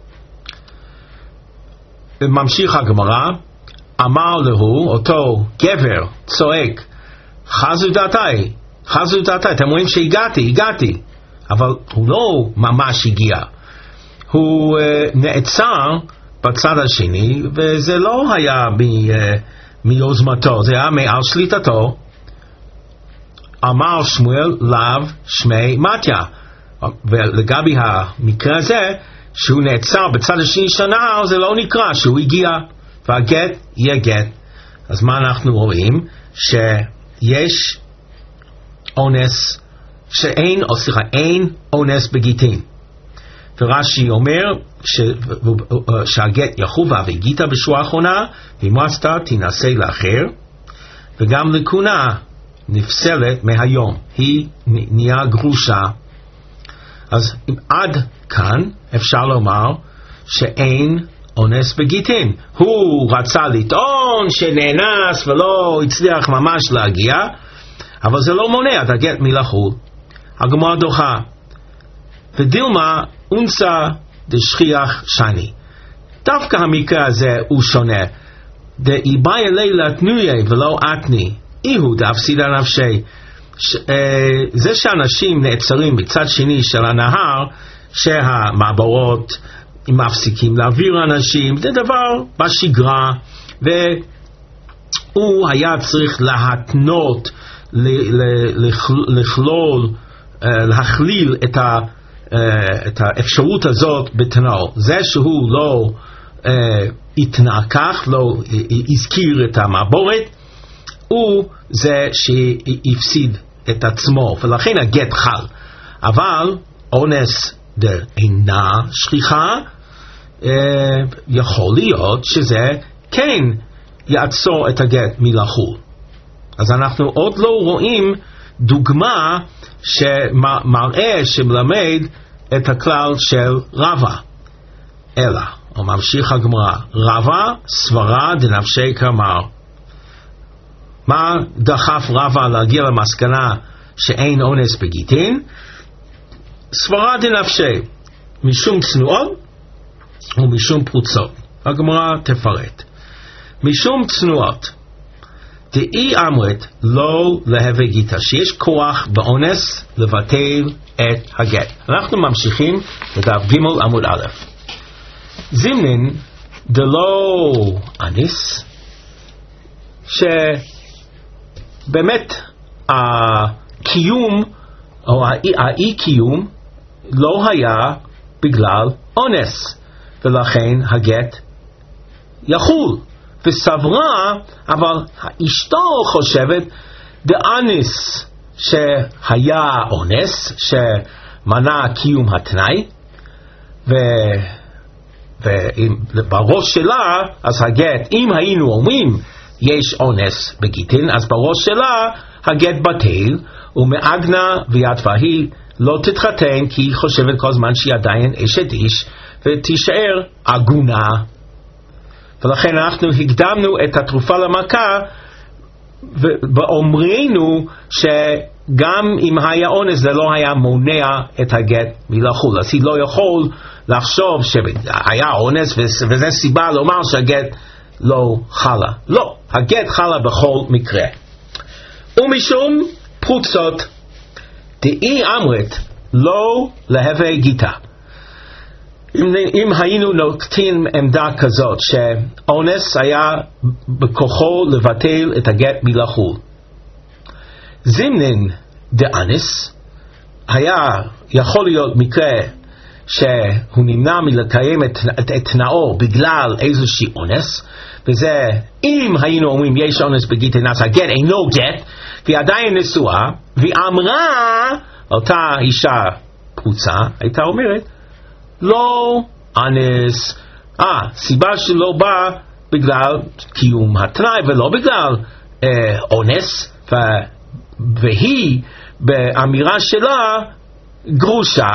ממשיך הגמרא, אמר לו, אותו גבר צועק, חזו דעתי, חזו דעתי, אתם רואים שהגעתי, הגעתי, אבל הוא לא ממש הגיע, הוא uh, נעצר בצד השני, וזה לא היה מיוזמתו, זה היה מעל שליטתו, אמר שמואל לאו שמי מתיה. ולגבי המקרה הזה, שהוא נעצר בצד השני של הנהר, זה לא נקרא שהוא הגיע, והגט יהיה גט. אז מה אנחנו רואים? שיש אונס, שאין, או סליחה, אין אונס בגיטין. ורש"י אומר ש, שהגט יחובה והגיתה בשורה האחרונה, ומרצת תינשא לאחר, וגם לקונה נפסלת מהיום, היא נהיה גרושה. אז עד כאן אפשר לומר שאין אונס בגיטין. הוא רצה לטעון שנאנס ולא הצליח ממש להגיע, אבל זה לא מונע את הגט מלחול. הגמרא דוחה, ודילמה אונסה דשכיח שני. דווקא המקרה הזה הוא שונה. דאיבאי לילה תנויה ולא אתני, איהו דאפסידה נפשי. ש, אה, זה שאנשים נעצרים בצד שני של הנהר, שהמעברות מפסיקים להעביר אנשים, זה דבר בשגרה, והוא היה צריך להתנות, לכלול, להכליל את, ה, את האפשרות הזאת בתנאו. זה שהוא לא התנה כך, לא הזכיר את המעבורת, הוא זה שהפסיד את עצמו, ולכן הגט חל. אבל אונס אינה שכיחה, יכול להיות שזה כן יעצור את הגט מלחול. אז אנחנו עוד לא רואים דוגמה שמראה, שמלמד את הכלל של רבא. אלא, או ממשיך הגמרא, רבא סברה דנפשי כמר. מה דחף רבא להגיע למסקנה שאין אונס בגיטין? סברה דנפשי, משום צנועות ומשום פרוצות. הגמרא תפרט. משום צנועות, דאי אמרת לא להווה גיטה, שיש כוח באונס לבטל את הגט. אנחנו ממשיכים לדף ג' עמוד א'. זימנין דלא אניס, שבאמת הקיום או האי קיום לא היה בגלל אונס, ולכן הגט יחול. וסברה, אבל אשתו חושבת דאניס שהיה אונס, שמנע קיום התנאי, ובראש שלה, אז הגט, אם היינו אומרים יש אונס בגיטין, אז בראש שלה הגט בטל, ומאגנה ויד והיא לא תתחתן, כי היא חושבת כל זמן שהיא עדיין אשת איש, ותישאר עגונה. ולכן אנחנו הקדמנו את התרופה למכה, ואומרינו שגם אם היה אונס זה לא היה מונע את הגט מלחול. אז היא לא יכול לחשוב שהיה אונס וזה סיבה לומר שהגט לא חלה. לא, הגט חלה בכל מקרה. ומשום פרוצות, דאי אמרת לא להווה גיטה. אם, אם היינו נוקטים עמדה כזאת שאונס היה בכוחו לבטל את הגט מלחול, זימנין דאניס, היה יכול להיות מקרה שהוא נמנע מלקיים את, את, את תנאו בגלל איזושהי אונס, וזה אם היינו אומרים יש אונס בגיטין, אז הגט אינו גט, והיא עדיין נשואה, והיא אמרה אותה אישה פרוצה, הייתה אומרת לא אנס, אה, סיבה שלא בא בגלל קיום התנאי ולא בגלל אה, אונס, ו, והיא באמירה שלה גרושה,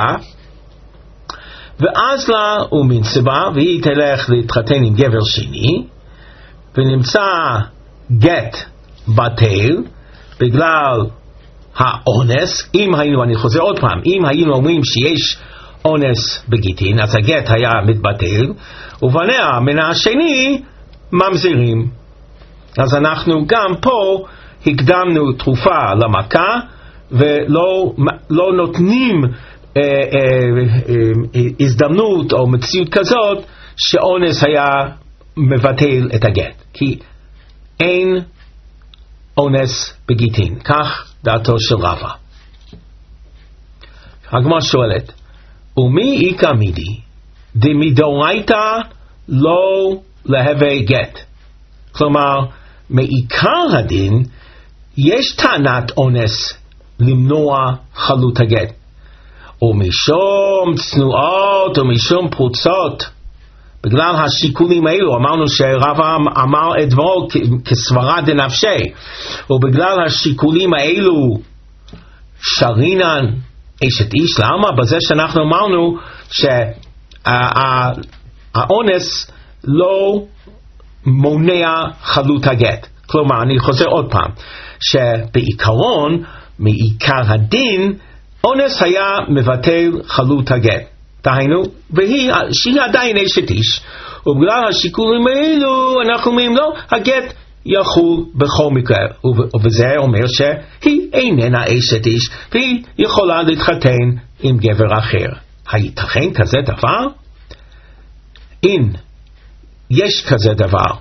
ואז לה הוא מנצבה, והיא תלך להתחתן עם גבר שני, ונמצא גט בטל בגלל האונס. אם היינו, אני חוזר עוד פעם, אם היינו אומרים שיש אונס בגיטין, אז הגט היה מתבטל, ובניה מן השני ממזירים. אז אנחנו גם פה הקדמנו תרופה למכה, ולא לא נותנים אה, אה, אה, הזדמנות או מציאות כזאת שאונס היה מבטל את הגט, כי אין אונס בגיטין. כך דעתו של רבא. הגמרא שואלת, ומי איכא מידי דמדאורייתא לא להווה גט? כלומר, מעיקר הדין יש טענת אונס למנוע חלות הגט, ומשום צנועות ומשום פרוצות, בגלל השיקולים האלו, אמרנו שרבא אמר את דברו כסברה דנפשי, ובגלל השיקולים האלו שרינן אשת איש. למה? בזה שאנחנו אמרנו שהאונס לא מונע חלות הגט. כלומר, אני חוזר עוד פעם, שבעיקרון, מעיקר הדין, אונס היה מבטל חלות הגט. דהיינו, והיא, שהיא עדיין אשת איש, ובגלל השיקולים האלו, אנחנו אומרים, לא, הגט יחול בכל מקרה, וזה אומר שהיא איננה אשת איש, והיא יכולה להתחתן עם גבר אחר. הייתכן כזה דבר? אם יש כזה דבר,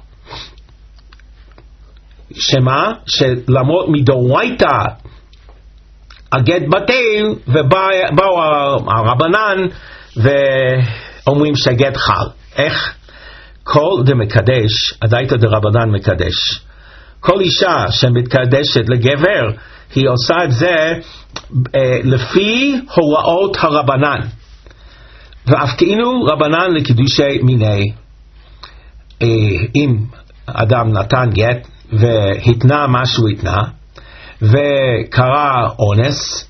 שמה? שלמרות מדאורייתא הגט בטל, ובאו הרבנן ואומרים שהגט חל. איך? כל דמקדש, הדייתא דרבנן מקדש. כל אישה שמתקדשת לגבר, היא עושה את זה אה, לפי הוראות הרבנן. ואף כאילו רבנן לקידושי מיני. אה, אם אדם נתן גט והתנה מה שהוא התנה, וקרה אונס,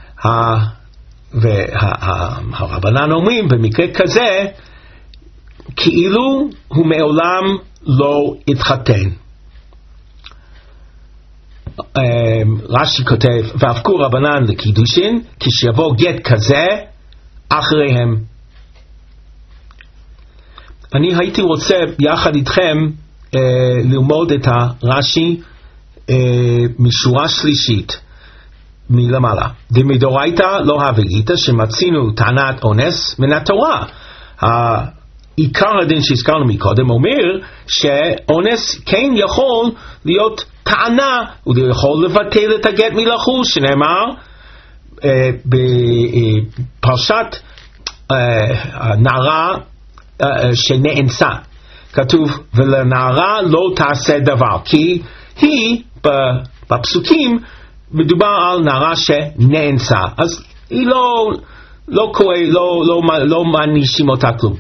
והרבנן אומרים במקרה כזה, כאילו הוא מעולם לא התחתן. רש"י כותב, והפקו רבנן לקידושין, כשיבוא גט כזה אחריהם. אני הייתי רוצה יחד איתכם אה, ללמוד את הרש"י אה, משורה שלישית מלמעלה. דמדאורייתא לא הווה גיטא, שמצינו טענת אונס מן התורה. עיקר הדין שהזכרנו מקודם אומר שאונס כן יכול להיות טענה, הוא יכול לבטל את הגט מלחוש, שנאמר אה, בפרשת אה, נערה אה, שנאנסה, כתוב ולנערה לא תעשה דבר, כי היא בפסוקים מדובר על נערה שנאנסה, אז היא לא לא קורה, לא, לא, לא מענישים אותה כלום.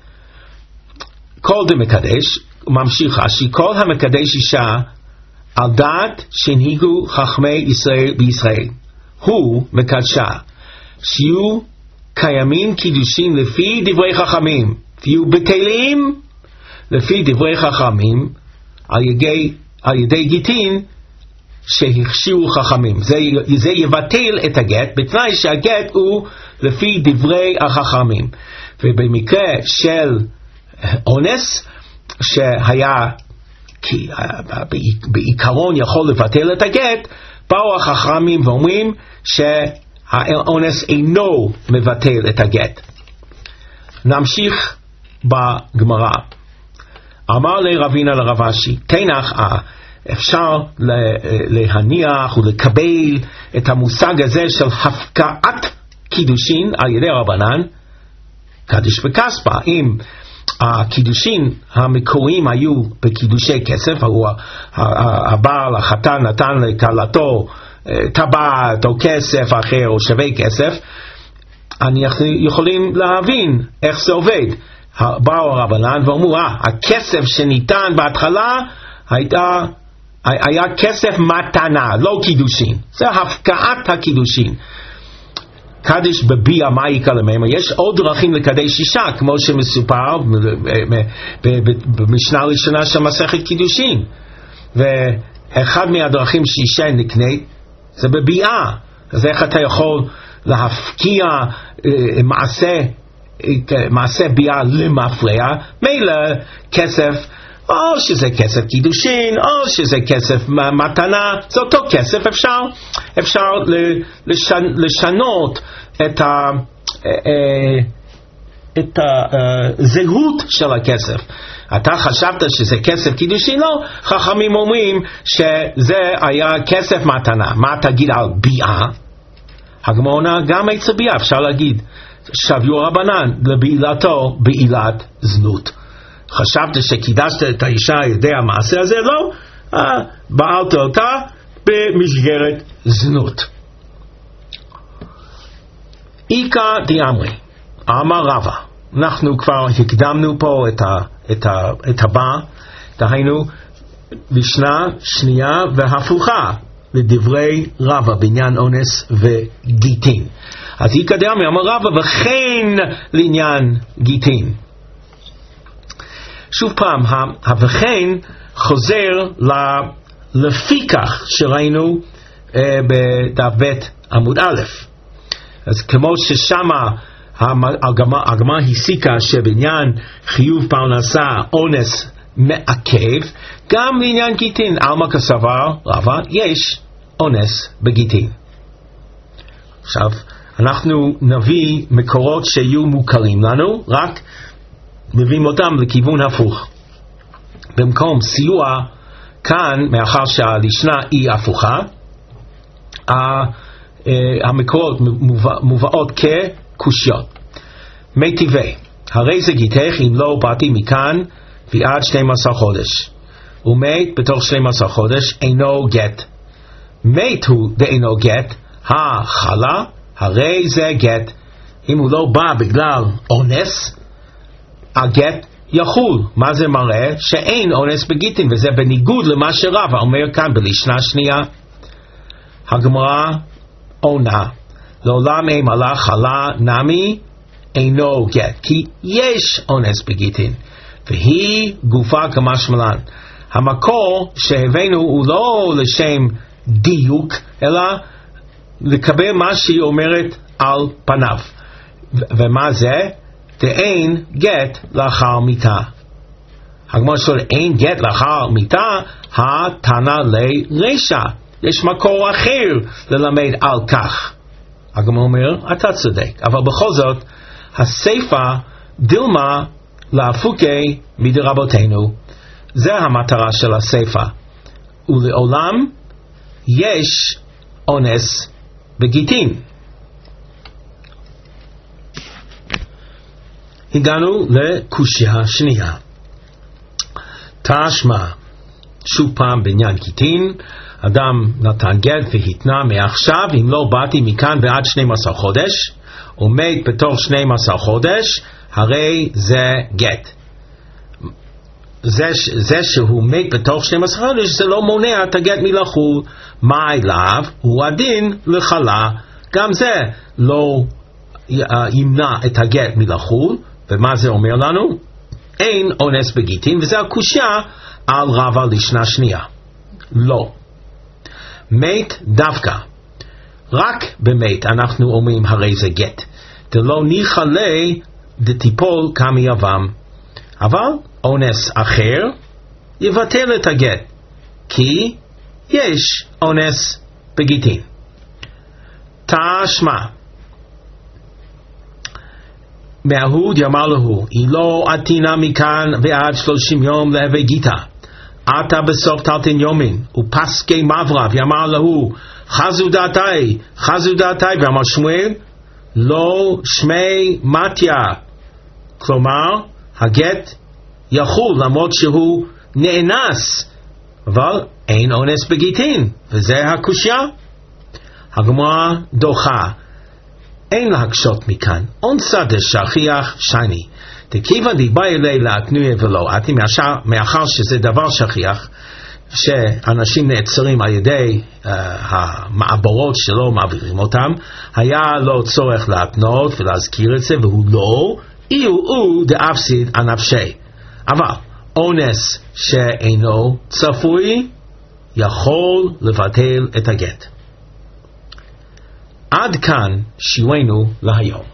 כל דמקדש, ממשיך רש"י, כל המקדש אישה על דעת שהנהיגו חכמי ישראל בישראל, הוא מקדשה, שיהיו קיימים קידושין לפי דברי חכמים, ויהיו בטלים לפי דברי חכמים על ידי, על ידי גיטין שהכשירו חכמים. זה, זה יבטל את הגט, בתנאי שהגט הוא לפי דברי החכמים. ובמקרה של אונס שהיה כי בעיקרון יכול לבטל את הגט, באו החכמים ואומרים שהאונס אינו מבטל את הגט. נמשיך בגמרא. אמר לרבינה לרב אשי, תנח, אפשר להניח ולקבל את המושג הזה של הפקעת קידושין על ידי רבנן, קדש בכספא. אם הקידושין המקוריים היו בקידושי כסף, הבעל החתן נתן לכלתו טבעת או כסף אחר או שווה כסף, אנחנו יכולים להבין איך זה עובד. באו הרבנן ואמרו, אה, הכסף שניתן בהתחלה הייתה, היה כסף מתנה, לא קידושין. זה הפקעת הקידושין. קדש בביע מאיקה למימה. יש עוד דרכים לקדש אישה, כמו שמסופר במשנה הראשונה של מסכת קידושין. ואחד מהדרכים שאישה נקנית זה בביעה. אז איך אתה יכול להפקיע מעשה, מעשה ביעה למפרע? מילא כסף, או שזה כסף קידושין, או שזה כסף מתנה, זה אותו כסף. אפשר, אפשר לשנות את, ה, את הזהות של הכסף. אתה חשבת שזה כסף קידושין? לא, חכמים אומרים שזה היה כסף מתנה. מה תגיד על ביאה? הגמרא גם אצל ביאה אפשר להגיד שביו רבנן לבעילתו בעילת זנות. חשבת שקידשת את האישה על ידי המעשה הזה? לא, בעלת אותה במסגרת זנות. איקא דאמרי, אמר רבא, אנחנו כבר הקדמנו פה את, ה, את, ה, את הבא, דהיינו משנה שנייה והפוכה לדברי רבא בעניין אונס וגיטין. אז איקא דאמרי, אמר רבא, וכן לעניין גיטין. שוב פעם, וכן חוזר לפיכך שראינו אה, בדף ב' עמוד א'. אז כמו ששמה הגמרא הסיקה שבעניין חיוב פרנסה אונס מעכב, גם בעניין גיטין עלמא כסבר רבא יש אונס בגיטין. עכשיו אנחנו נביא מקורות שיהיו מוכרים לנו, רק מביאים אותם לכיוון הפוך. במקום סיוע כאן, מאחר שהלשנה היא הפוכה, המקורות מובאות כקושיות. מיטיבי, הרי זה גיתך אם לא באתי מכאן ועד שנים עשר חודש, ומת בתוך שנים עשר חודש אינו גט. מת הוא דאינו גט, החלה, הרי זה גט. אם הוא לא בא בגלל אונס, הגט יחול. מה זה מראה? שאין אונס בגיטין, וזה בניגוד למה שרבא אומר כאן בלשנה שנייה. הגמרא עונה, לעולם אין מלאך חלה נמי אינו גט, כי יש אונס בגיטין, והיא גופה כמשמען. המקור שהבאנו הוא לא לשם דיוק, אלא לקבל מה שהיא אומרת על פניו. ו- ומה זה? דאין גט לאחר מיתה. הגמרא שואל, אין גט לאחר מיתה, התנא לרישא. יש מקור אחר ללמד על כך. הגמרא אומר, אתה צודק, אבל בכל זאת הסיפא דילמה להפוקי מדרבותינו. זה המטרה של הסיפא. ולעולם יש אונס בגיטין. הגענו לקושיה השנייה. תשמע, שוב פעם בעניין גיטין, אדם נתן גט והתנה מעכשיו, אם לא באתי מכאן ועד שנים עשר חודש, ומת בתוך שנים עשר חודש, הרי זה גט. זה, זה שהוא מת בתוך שנים עשר חודש, זה לא מונע את הגט מלחול. מה אליו? הוא הדין לחלה. גם זה לא ימנע את הגט מלחול. ומה זה אומר לנו? אין אונס בגיטין, וזה הקושיה על רבא לשנה שנייה. לא. מת דווקא. רק במת אנחנו אומרים הרי זה גט. דלא ניחלה דטיפול כמייבם. אבל אונס אחר יבטל את הגט, כי יש אונס בגיטין. תשמע, מההוד יאמר לו, היא לא עתינה מכאן ועד שלושים יום להווה גיטה. עתה בסוף תלתין יומין, ופסקי מברא, ויאמר לו, חזו דעתי, חזו דעתי, ואמר שמואל, לא שמי מתיה. כלומר, הגט יחול למרות שהוא נאנס, אבל אין אונס בגיטין, וזה הקושיה. הגמרא דוחה, אין להקשות מכאן, אונסה דשכיח שני, דכיוון דיבה אלי להתנויה ולא עתי, מאחר שזה דבר שכיח, שאנשים נעצרים על ידי uh, המעברות שלא מעבירים אותם, היה לו צורך להתנות ולהזכיר את זה, והוא לא, אילו הוא דאפסיד הנפשי. אבל אונס שאינו צפוי יכול לבטל את הגט. עד כאן שיעורנו להיום.